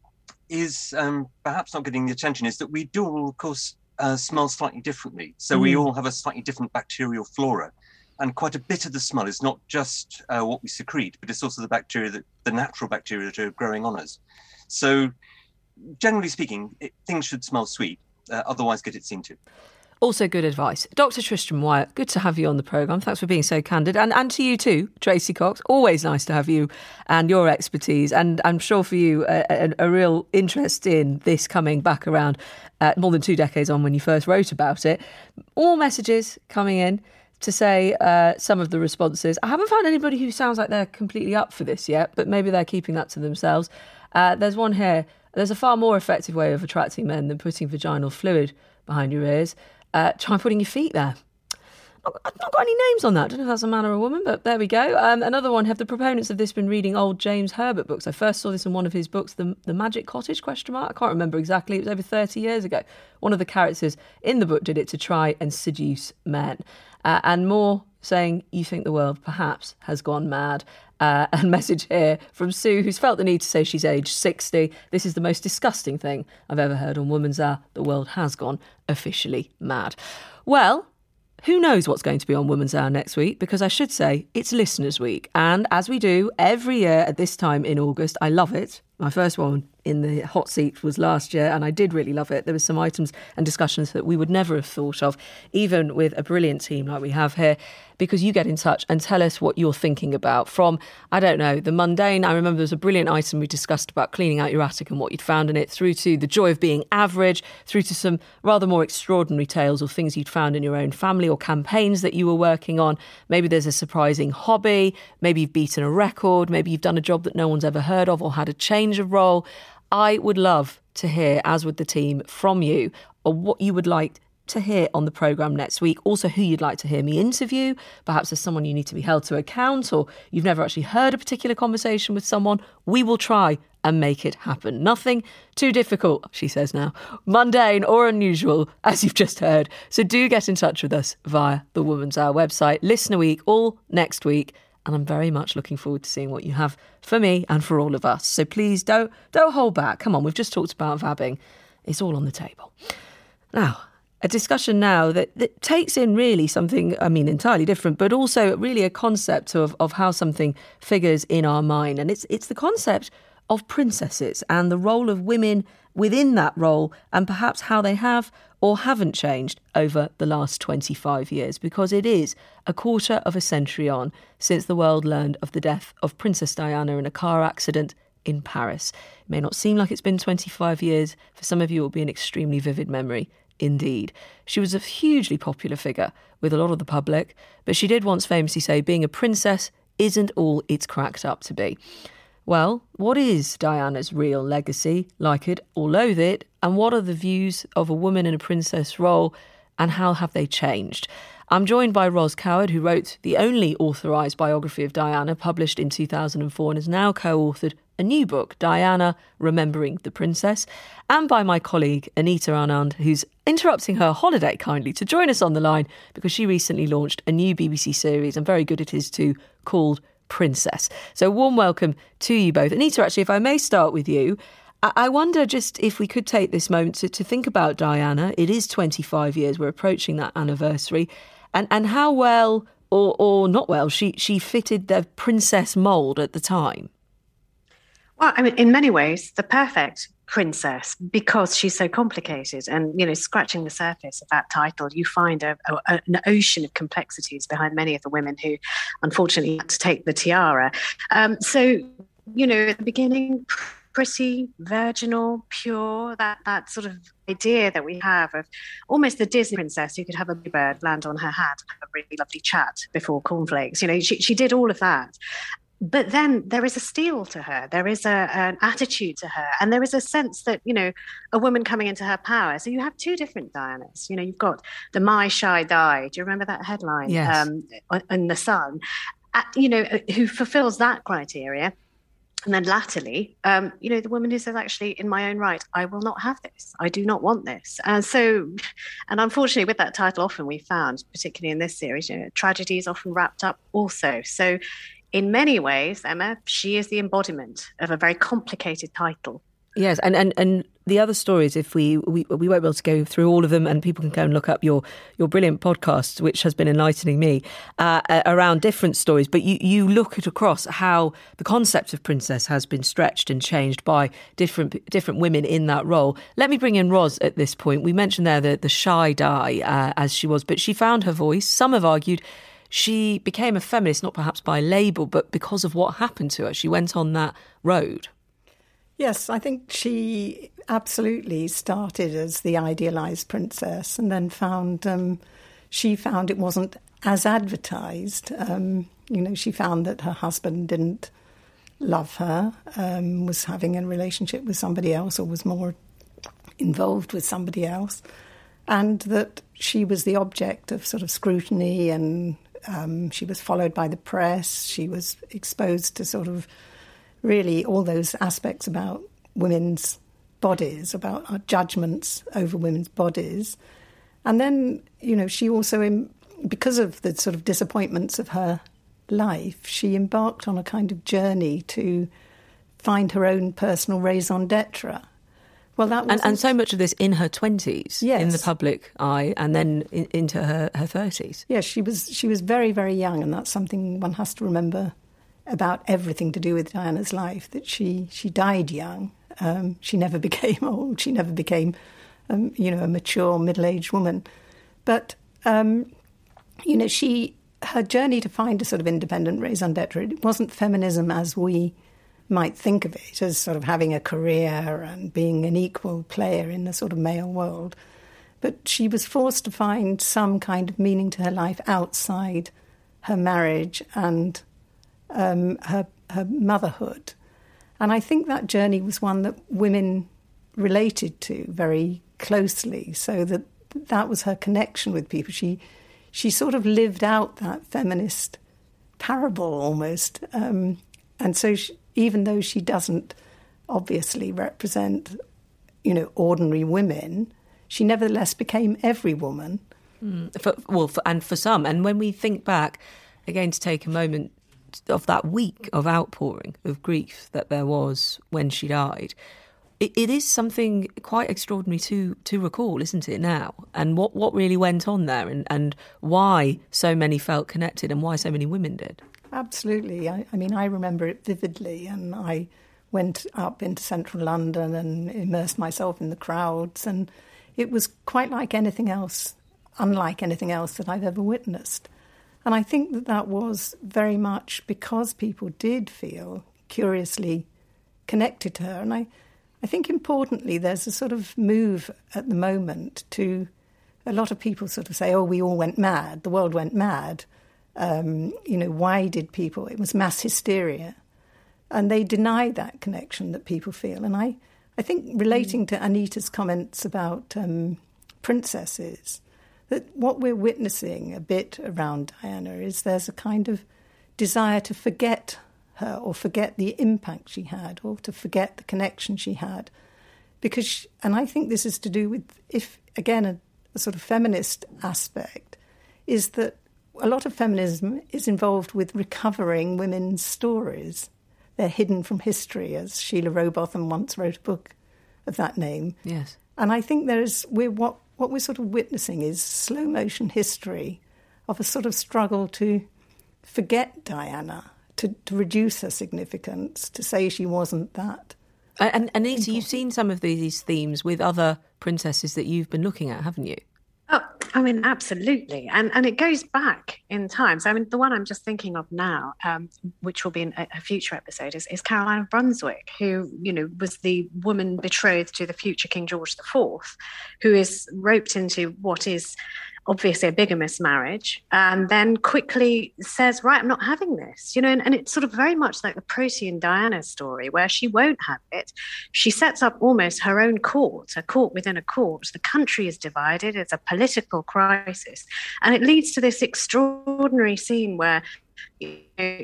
is um, perhaps not getting the attention is that we do all, of course, uh, smell slightly differently. So mm. we all have a slightly different bacterial flora. And quite a bit of the smell is not just uh, what we secrete, but it's also the bacteria, that, the natural bacteria that are growing on us. So generally speaking, it, things should smell sweet, uh, otherwise get it seen to. Also good advice. Doctor Tristram Wyatt, good to have you on the programme. Thanks for being so candid. And and to you too, Tracy Cox. Always nice to have you and your expertise. And I'm sure for you, a, a, a real interest in this coming back around uh, more than two decades on when you first wrote about it. All messages coming in to say uh, some of the responses. I haven't found anybody who sounds like they're completely up for this yet, but maybe they're keeping that to themselves. Uh, there's one here. There's a far more effective way of attracting men than putting vaginal fluid behind your ears. Uh, try putting your feet there. I've not got any names on that. I don't know if that's a man or a woman, but there we go. Um, another one, have the proponents of this been reading old James Herbert books? I first saw this in one of his books, The, the Magic Cottage, question mark. I can't remember exactly. It was over thirty years ago. One of the characters in the book did it to try and seduce men. Uh, and more saying, you think the world perhaps has gone mad. Uh, a message here from Sue, who's felt the need to say she's aged sixty. This is the most disgusting thing I've ever heard on Woman's Hour. The world has gone officially mad. Well, who knows what's going to be on Woman's Hour next week, because I should say it's Listeners' Week. And as we do every year at this time in August, I love it. My first one in the hot seat was last year, and I did really love it. There were some items and discussions that we would never have thought of, even with a brilliant team like we have here, because you get in touch and tell us what you're thinking about. From, I don't know, the mundane, I remember there was a brilliant item we discussed about cleaning out your attic and what you'd found in it, through to the joy of being average, through to some rather more extraordinary tales or things you'd found in your own family or campaigns that you were working on. Maybe there's a surprising hobby, maybe you've beaten a record, maybe you've done a job that no one's ever heard of or had a change of role. I would love to hear, as with the team, from you, or what you would like to hear on the programme next week. Also, who you'd like to hear me interview. Perhaps there's someone you need to be held to account, or you've never actually heard a particular conversation with someone. We will try and make it happen. Nothing too difficult, she says now, mundane or unusual, as you've just heard. So do get in touch with us via the Woman's Hour website. Listener Week, all next week. And I'm very much looking forward to seeing what you have for me and for all of us. So please don't don't hold back. Come on, we've just talked about vabbing. It's all on the table. Now, a discussion now that, that takes in really something, I mean, entirely different, but also really a concept of, of how something figures in our mind. And it's it's the concept of princesses and the role of women within that role, and perhaps how they have or haven't changed over the last twenty-five years, because it is a quarter of a century on since the world learned of the death of Princess Diana in a car accident in Paris. It may not seem like it's been twenty-five years. For some of you, it will be an extremely vivid memory indeed. She was a hugely popular figure with a lot of the public, but she did once famously say being a princess isn't all it's cracked up to be. Well, what is Diana's real legacy? Like it or loathe it? And what are the views of a woman in a princess role, and how have they changed? I'm joined by Ros Coward, who wrote the only authorised biography of Diana, published in two thousand four, and has now co-authored a new book, Diana, Remembering the Princess, and by my colleague Anita Anand, who's interrupting her holiday kindly to join us on the line because she recently launched a new B B C series, and very good it is too, called princess. So warm welcome to you both. Anita, actually, if I may start with you, I wonder just if we could take this moment to, to think about Diana. It is twenty-five years. We're approaching that anniversary. And and how well or, or not well she, she fitted the princess mould at the time. Well, I mean, in many ways, the perfect princess, because she's so complicated. And, you know, scratching the surface of that title, you find a, a, an ocean of complexities behind many of the women who, unfortunately, had to take the tiara. Um, so, you know, at the beginning, pretty, virginal, pure, that that sort of idea that we have of almost the Disney princess who could have a bird land on her hat and have a really lovely chat before cornflakes. You know, she, she did all of that. But then there is a steel to her. There is a, an attitude to her. And there is a sense that, you know, a woman coming into her power. So you have two different Dianas. You know, you've got the My Shy Di. Do you remember that headline? Yes. Um, in The Sun, uh, you know, who fulfills that criteria. And then latterly, um, you know, the woman who says, actually, in my own right, I will not have this. I do not want this. And so, and unfortunately, with that title, often we found, particularly in this series, you know, tragedy is often wrapped up also. So in many ways, Emma, she is the embodiment of a very complicated title. Yes, and, and, and the other stories, if we, we we won't be able to go through all of them, and people can go and look up your your brilliant podcast, which has been enlightening me, uh, around different stories. But you, you look at across how the concept of princess has been stretched and changed by different different women in that role. Let me bring in Ros at this point. We mentioned there the, the shy Di, uh, as she was, but she found her voice. Some have argued she became a feminist, not perhaps by label, but because of what happened to her. She went on that road. Yes, I think she absolutely started as the idealised princess and then found um, she found it wasn't as advertised. Um, you know, she found that her husband didn't love her, um, was having a relationship with somebody else or was more involved with somebody else, and that she was the object of sort of scrutiny, and um, she was followed by the press. She was exposed to sort of really all those aspects about women's bodies, about our judgments over women's bodies. And then, you know, she also, because of the sort of disappointments of her life, she embarked on a kind of journey to find her own personal raison d'etre. Well, that and, and so much of this in her twenties, yes, in the public eye, and then in, into her, her thirties. Yes, she was she was very, very young, and that's something one has to remember about everything to do with Diana's life, that she, she died young. Um, she never became old. She never became, um, you know, a mature middle-aged woman. But, um, you know, she her journey to find a sort of independent raison d'etre, it wasn't feminism as we might think of it, as sort of having a career and being an equal player in the sort of male world. But she was forced to find some kind of meaning to her life outside her marriage and Um, her her motherhood. And I think that journey was one that women related to very closely, so that that was her connection with people. She she sort of lived out that feminist parable almost. Um, and so she, even though she doesn't obviously represent, you know, ordinary women, she nevertheless became every woman. Mm, for, well, for, and for some. And when we think back, again, to take a moment, of that week of outpouring of grief that there was when she died, it, it is something quite extraordinary to to recall, isn't it, now? And what, what really went on there, and, and why so many felt connected and why so many women did. Absolutely. I, I mean, I remember it vividly, and I went up into central London and immersed myself in the crowds, and it was quite like anything else, unlike anything else that I've ever witnessed. And I think that that was very much because people did feel curiously connected to her. And I, I think importantly, there's a sort of move at the moment to, a lot of people sort of say, oh, we all went mad, the world went mad. Um, you know, why did people, it was mass hysteria. And they deny that connection that people feel. And I, I think relating to Anita's comments about um, princesses, that what we're witnessing a bit around Diana is there's a kind of desire to forget her or forget the impact she had or to forget the connection she had. Because, she, and I think this is to do with, if again, a, a sort of feminist aspect, is that a lot of feminism is involved with recovering women's stories. They're hidden from history, as Sheila Rowbotham once wrote a book of that name. Yes. And I think there's we're what what we're sort of witnessing is slow motion history of a sort of struggle to forget Diana, to, to reduce her significance, to say she wasn't that. And, and Anita, you've seen some of these themes with other princesses that you've been looking at, haven't you? Oh, I mean, absolutely. And and it goes back in time. So, I mean, the one I'm just thinking of now, um, which will be in a, a future episode, is, is Caroline of Brunswick, who, you know, was the woman betrothed to the future King George the Fourth, who is roped into what is obviously a bigamous marriage, and then quickly says, right, I'm not having this, you know, and, and it's sort of very much like the Protean Diana story, where she won't have it. She sets up almost her own court, a court within a court. The country is divided. It's a political crisis. And it leads to this extraordinary scene where, you know,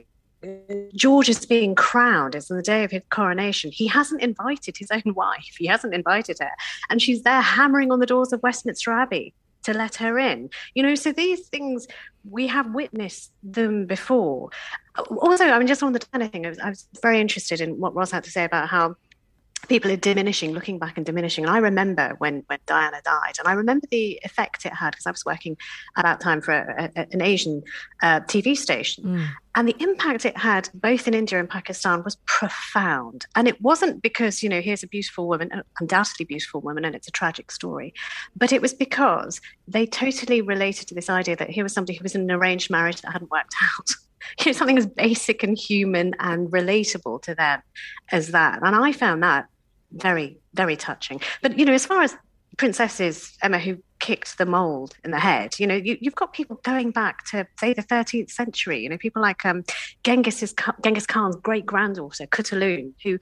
George is being crowned. It's on the day of his coronation. He hasn't invited his own wife. He hasn't invited her. And she's there hammering on the doors of Westminster Abbey to let her in. You know, so these things, we have witnessed them before. Also, I mean, just on the Diana thing, I was, I was very interested in what Roz had to say about how people are diminishing, looking back and diminishing. And I remember when, when Diana died, and I remember the effect it had, because I was working at that time for a, a, an Asian uh, T V station. Mm. And the impact it had both in India and Pakistan was profound. And it wasn't because, you know, here's a beautiful woman, undoubtedly beautiful woman, and it's a tragic story. But it was because they totally related to this idea that here was somebody who was in an arranged marriage that hadn't worked out. You know, something as basic and human and relatable to them as that. And I found that very, very touching. But, you know, as far as princesses, Emma, who kicked the mould in the head, you know, you, you've got people going back to, say, the thirteenth century, you know, people like um, Genghis, Genghis Khan's great-granddaughter, Kutulun, who,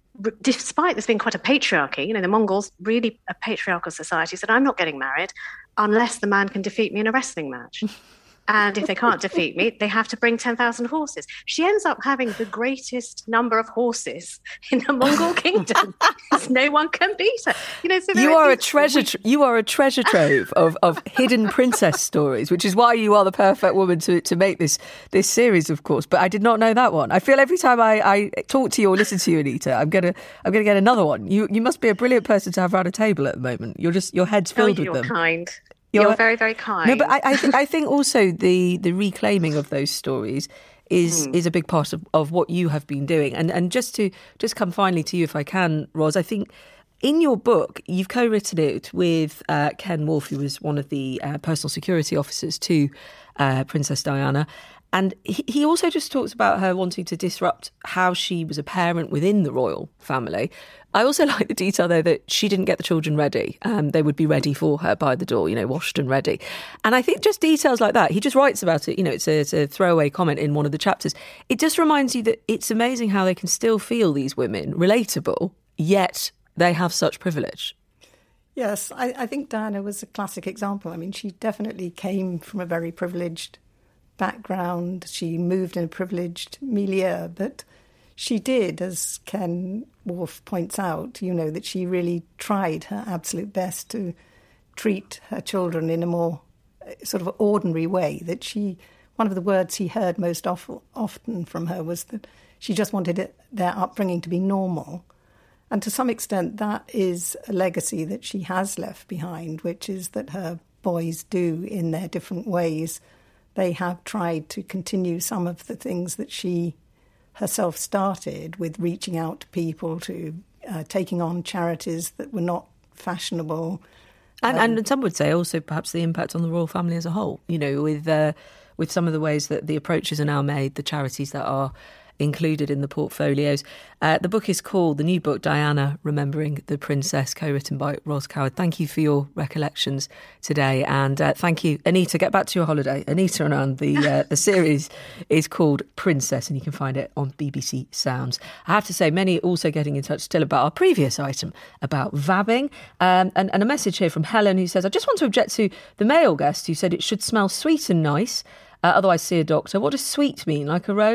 despite this being quite a patriarchy, you know, the Mongols, really a patriarchal society, said, I'm not getting married unless the man can defeat me in a wrestling match. And if they can't defeat me, they have to bring ten thousand horses. She ends up having the greatest number of horses in the Mongol kingdom. No one can beat her. You know, so you are a treasure. Tr- you are a treasure trove of, of hidden princess stories, which is why you are the perfect woman to, to make this this series, of course. But I did not know that one. I feel every time I, I talk to you or listen to you, Anita, I'm gonna I'm gonna get another one. You you must be a brilliant person to have around a table at the moment. You're just your head's filled oh, with them. You're kind. You're, You're very, very kind. No, but I, I, th- I think also the the reclaiming of those stories is mm. is a big part of, of what you have been doing. And and just to just come finally to you, if I can, Roz, I think in your book you've co-written it with uh, Ken Wolfe, who was one of the uh, personal security officers to uh, Princess Diana. And he, he also just talks about her wanting to disrupt how she was a parent within the royal family. I also like the detail, though, that she didn't get the children ready. Um, they would be ready for her by the door, you know, washed and ready. And I think just details like that, he just writes about it, you know, it's a, it's a throwaway comment in one of the chapters. It just reminds you that it's amazing how they can still feel, these women, relatable, yet they have such privilege. Yes, I, I think Diana was a classic example. I mean, she definitely came from a very privileged background. She moved in a privileged milieu, but she did, as Ken Wolfe points out, you know, that she really tried her absolute best to treat her children in a more sort of ordinary way. That she, one of the words he heard most awful, often from her was that she just wanted it, their upbringing to be normal. And to some extent, that is a legacy that she has left behind, which is that her boys do in their different ways. They have tried to continue some of the things that she herself started, with reaching out to people, to uh, taking on charities that were not fashionable. And, um, and some would say also perhaps the impact on the royal family as a whole, you know, with uh, with some of the ways that the approaches are now made, the charities that are included in the portfolios. Uh, the book is called, the new book, Diana, Remembering the Princess, co-written by Ros Coward. Thank you for your recollections today. And uh, thank you, Anita. Get back to your holiday. Anita Anand, the, uh, the series is called Princess, and you can find it on B B C Sounds. I have to say, many also getting in touch still about our previous item, about vabbing. Um, and, and a message here from Helen, who says, I just want to object to the male guest who said it should smell sweet and nice. Uh, otherwise, see a doctor. What does sweet mean? Like a rose?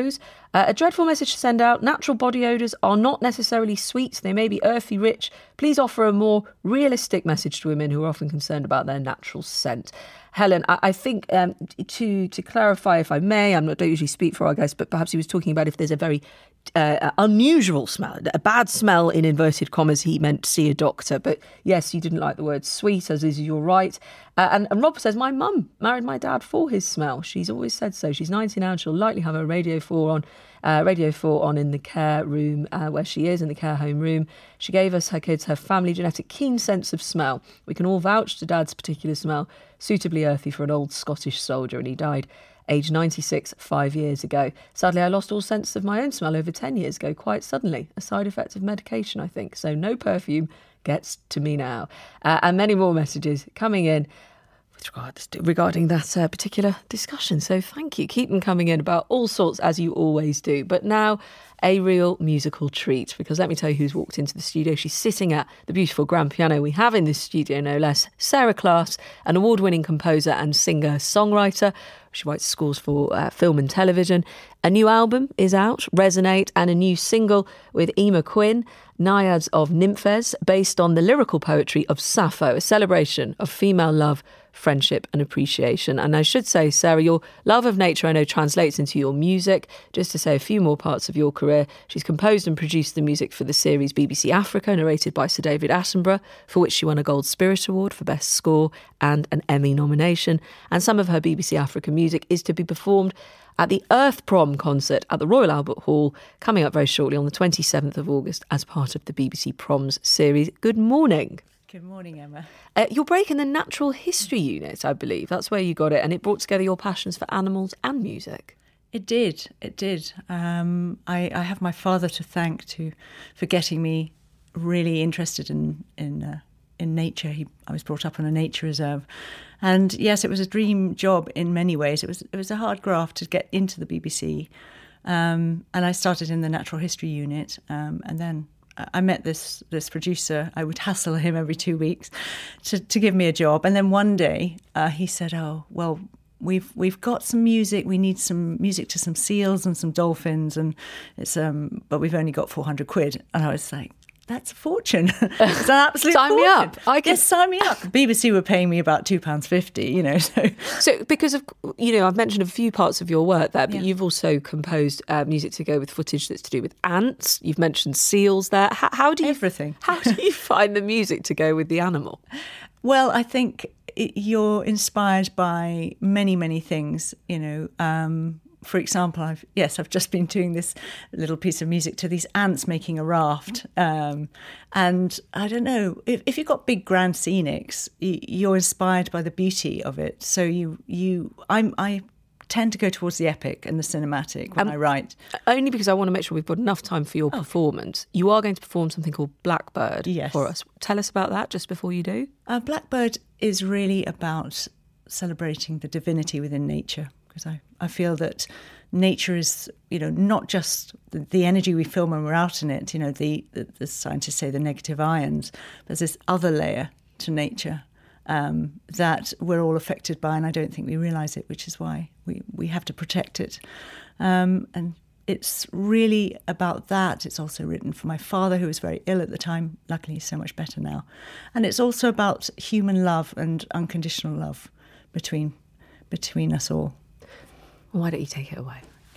Uh, a dreadful message to send out. Natural body odours are not necessarily sweet. They may be earthy rich. Please offer a more realistic message to women who are often concerned about their natural scent. Helen, I, I think um, to to clarify, if I may, I'm not, don't usually speak for our guests, but perhaps he was talking about if there's a very uh, unusual smell, a bad smell in inverted commas, he meant see a doctor. But yes, you didn't like the word sweet, as is you're right. Uh, and, and Rob says, my mum married my dad for his smell. She's always said so. She's ninety now and she'll likely have her Radio four on. Uh, Radio four on in the care room uh, where she is, in the care home room. She gave us, her kids, her family genetic keen sense of smell. We can all vouch to Dad's particular smell, suitably earthy for an old Scottish soldier, and he died aged ninety-six, five years ago. Sadly, I lost all sense of my own smell over ten years ago, quite suddenly. A side effect of medication, I think. So no perfume gets to me now. Uh, and many more messages coming in regarding that uh, particular discussion. So thank you. Keep them coming in about all sorts, as you always do. But now, a real musical treat, because let me tell you who's walked into the studio. She's sitting at the beautiful grand piano we have in this studio, no less. Sarah Class, an award-winning composer and singer-songwriter. She writes scores for uh, film and television. A new album is out, Resonate, and a new single with Emma Quinn, Naiads of Nymphes, based on the lyrical poetry of Sappho, a celebration of female love, friendship and appreciation. And I should say, Sarah, your love of nature, I know, translates into your music. Just to say a few more parts of your career, she's composed and produced the music for the series B B C Africa, narrated by Sir David Attenborough, for which she won a Gold Spirit Award for Best Score and an Emmy nomination. And some of her B B C Africa music is to be performed at the Earth Prom concert at the Royal Albert Hall, coming up very shortly on the twenty-seventh of August as part of the B B C Proms series. Good morning. Good morning, Emma. Uh, you're breaking the Natural History Unit, I believe. That's where you got it, and it brought together your passions for animals and music. It did. It did. Um, I, I have my father to thank to for getting me really interested in in uh, in nature. He, I was brought up on a nature reserve, and yes, it was a dream job in many ways. It was it was a hard graft to get into the B B C, um, and I started in the Natural History Unit, um, and then I met this this producer. I would hassle him every two weeks to, to give me a job. And then one day uh, he said, oh, well, we've we've got some music. We need some music to some seals and some dolphins. And it's um, but we've only got four hundred quid. And I was like, that's a fortune. It's an absolute sign fortune. me up. I can... Yes, sign me up. The B B C were paying me about two pounds fifty, you know. So. so because of, you know, I've mentioned a few parts of your work there, but Yeah. you've also composed uh, music to go with footage that's to do with ants. You've mentioned seals there. How, how do you Everything. How do you find the music to go with the animal? Well, I think it, you're inspired by many, many things, you know. Um, For example, I've yes, I've just been doing this little piece of music to these ants making a raft, um, and I don't know if, if you've got big grand scenics, you're inspired by the beauty of it. So you you I'm I tend to go towards the epic and the cinematic when um, I write. Only because I want to make sure we've got enough time for your oh. performance. You are going to perform something called Blackbird yes. for us. Tell us about that just before you do. Uh, Blackbird is really about celebrating the divinity within nature. Because I, I feel that nature is, you know, not just the, the energy we feel when we're out in it, you know, the, the, the scientists say the negative ions, but there's this other layer to nature um, that we're all affected by, and I don't think we realise it, which is why we, we have to protect it. Um, and it's really about that. It's also written for my father, who was very ill at the time. Luckily, he's so much better now. And it's also about human love and unconditional love between between us all. Why don't you take it away?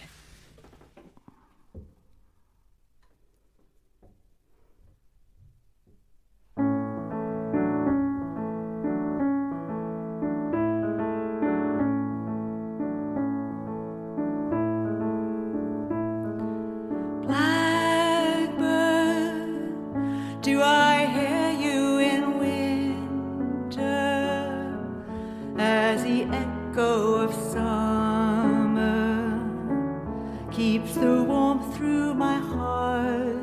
Blackbird, do I hear you in winter as the echo of summer keeps the warmth through my heart?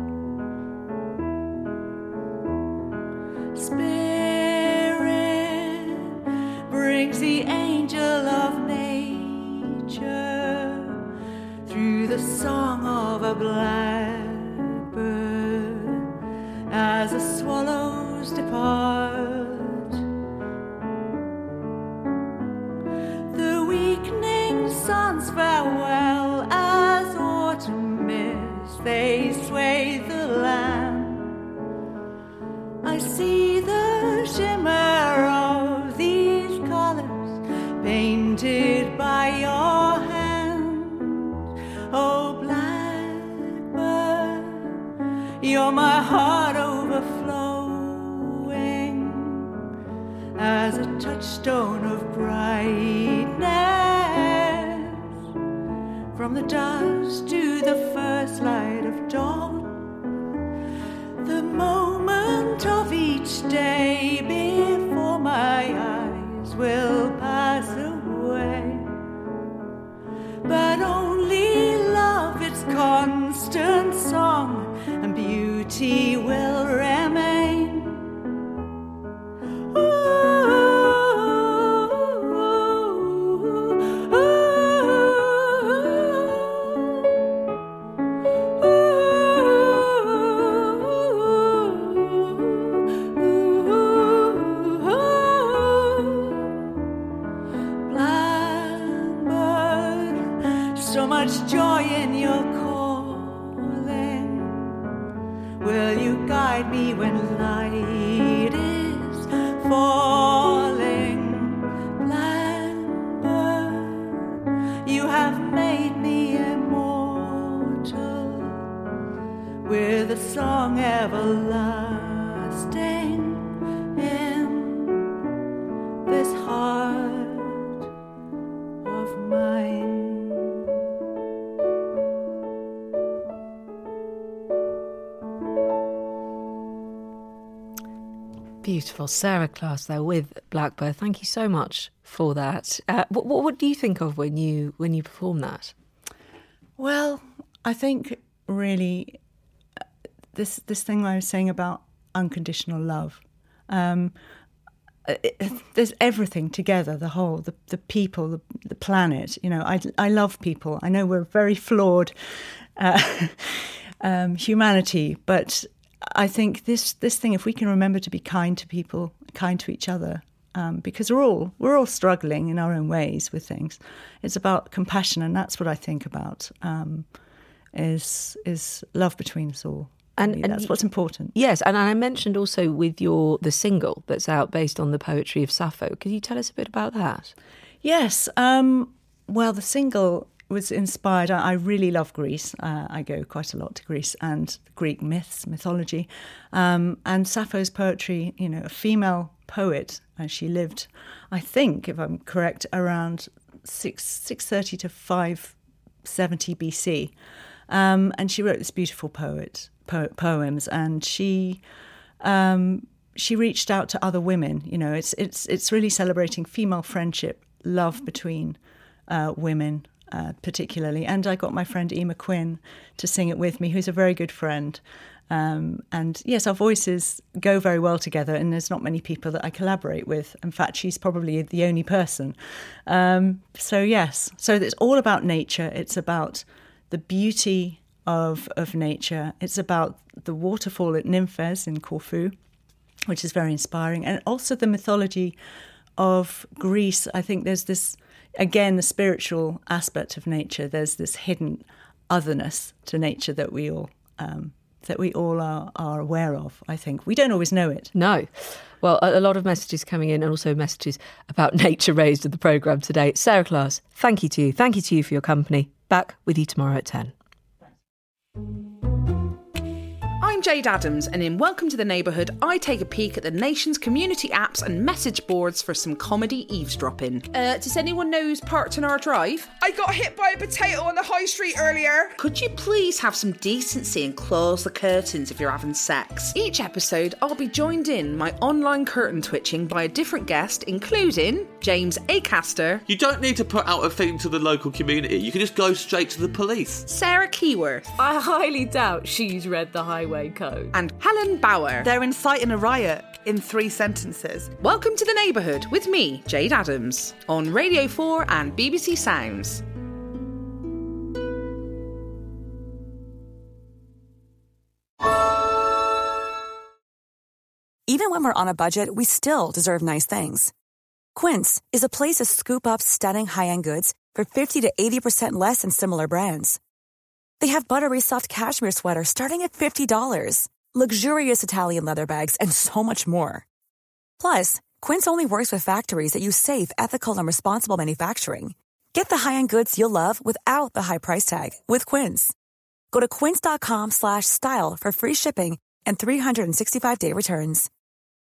Spirit brings the angel of nature through the song of a blackbird as the swallows depart. The weakening sun's farewell as they sway the land. I see the shimmer of these colors painted by your hand. Oh, blackbird, you're my heart overflowing as a touchstone of brightness. From the dusk to the first light of dawn, the moment of each day before my eyes will pass away. But only love, its constant song, and beauty will remain. Joy in your calling. Will you guide me when light is falling? Blackbird, you have made me immortal with a song everlasting in this heart of mine. Beautiful. Sarah Class there with Blackbird. Thank you so much for that. Uh, what, what, what do you think of when you when you perform that? Well, I think really uh, this this thing I was saying about unconditional love. Um, it, it, there's everything together, the whole, the, the people, the, the planet. You know, I, I love people. I know we're very flawed uh, um, humanity, but I think this this thing, if we can remember to be kind to people, kind to each other, um, because we're all we're all struggling in our own ways with things. It's about compassion, and that's what I think about. Um, is is love between us all, and, and that's what's important. Yes, and I mentioned also with your the single that's out based on the poetry of Sappho. Could you tell us a bit about that? Yes. Um, well, the single was inspired. I really love Greece. Uh, I go quite a lot to Greece and Greek myths, mythology, um, and Sappho's poetry. You know, a female poet. Uh, she lived, I think, if I'm correct, around six six thirty to five seventy B C, um, and she wrote this beautiful poet po- poems. And she um, she reached out to other women. You know, it's it's it's really celebrating female friendship, love between uh, women. Uh, particularly, and I got my friend Emma Quinn to sing it with me, who's a very good friend. Um, and yes, our voices go very well together, and there's not many people that I collaborate with. In fact, she's probably the only person. Um, so yes, so it's all about nature. It's about the beauty of of nature. It's about the waterfall at Nymphes in Corfu, which is very inspiring, and also the mythology of Greece. I think there's this. Again, the spiritual aspect of nature. There's this hidden otherness to nature that we all um, that we all are, are aware of. I think we don't always know it. No. Well, a, a lot of messages coming in, and also messages about nature raised in the programme today. Sarah Class, thank you to you. Thank you to you for your company. Back with you tomorrow at ten. I'm Jade Adams, and in Welcome to the Neighbourhood, I take a peek at the nation's community apps and message boards for some comedy eavesdropping. Uh, does anyone know who's parked in our drive? I got hit by a potato on the high street earlier. Could you please have some decency and close the curtains if you're having sex? Each episode, I'll be joined in my online curtain twitching by a different guest, including James Acaster. You don't need to put out a thing to the local community. You can just go straight to the police. Sarah Keyworth. I highly doubt she's read the highway code. And Helen Bauer. They're inciting a riot in three sentences. Welcome to the Neighbourhood with me, Jade Adams, on Radio four and B B C Sounds. Even when we're on a budget, we still deserve nice things. Quince is a place to scoop up stunning high-end goods for fifty to eighty percent less than similar brands. They have buttery soft cashmere sweaters starting at fifty dollars, luxurious Italian leather bags, and so much more. Plus, Quince only works with factories that use safe, ethical, and responsible manufacturing. Get the high-end goods you'll love without the high price tag with Quince. Go to quince.com slash style for free shipping and three sixty-five day returns.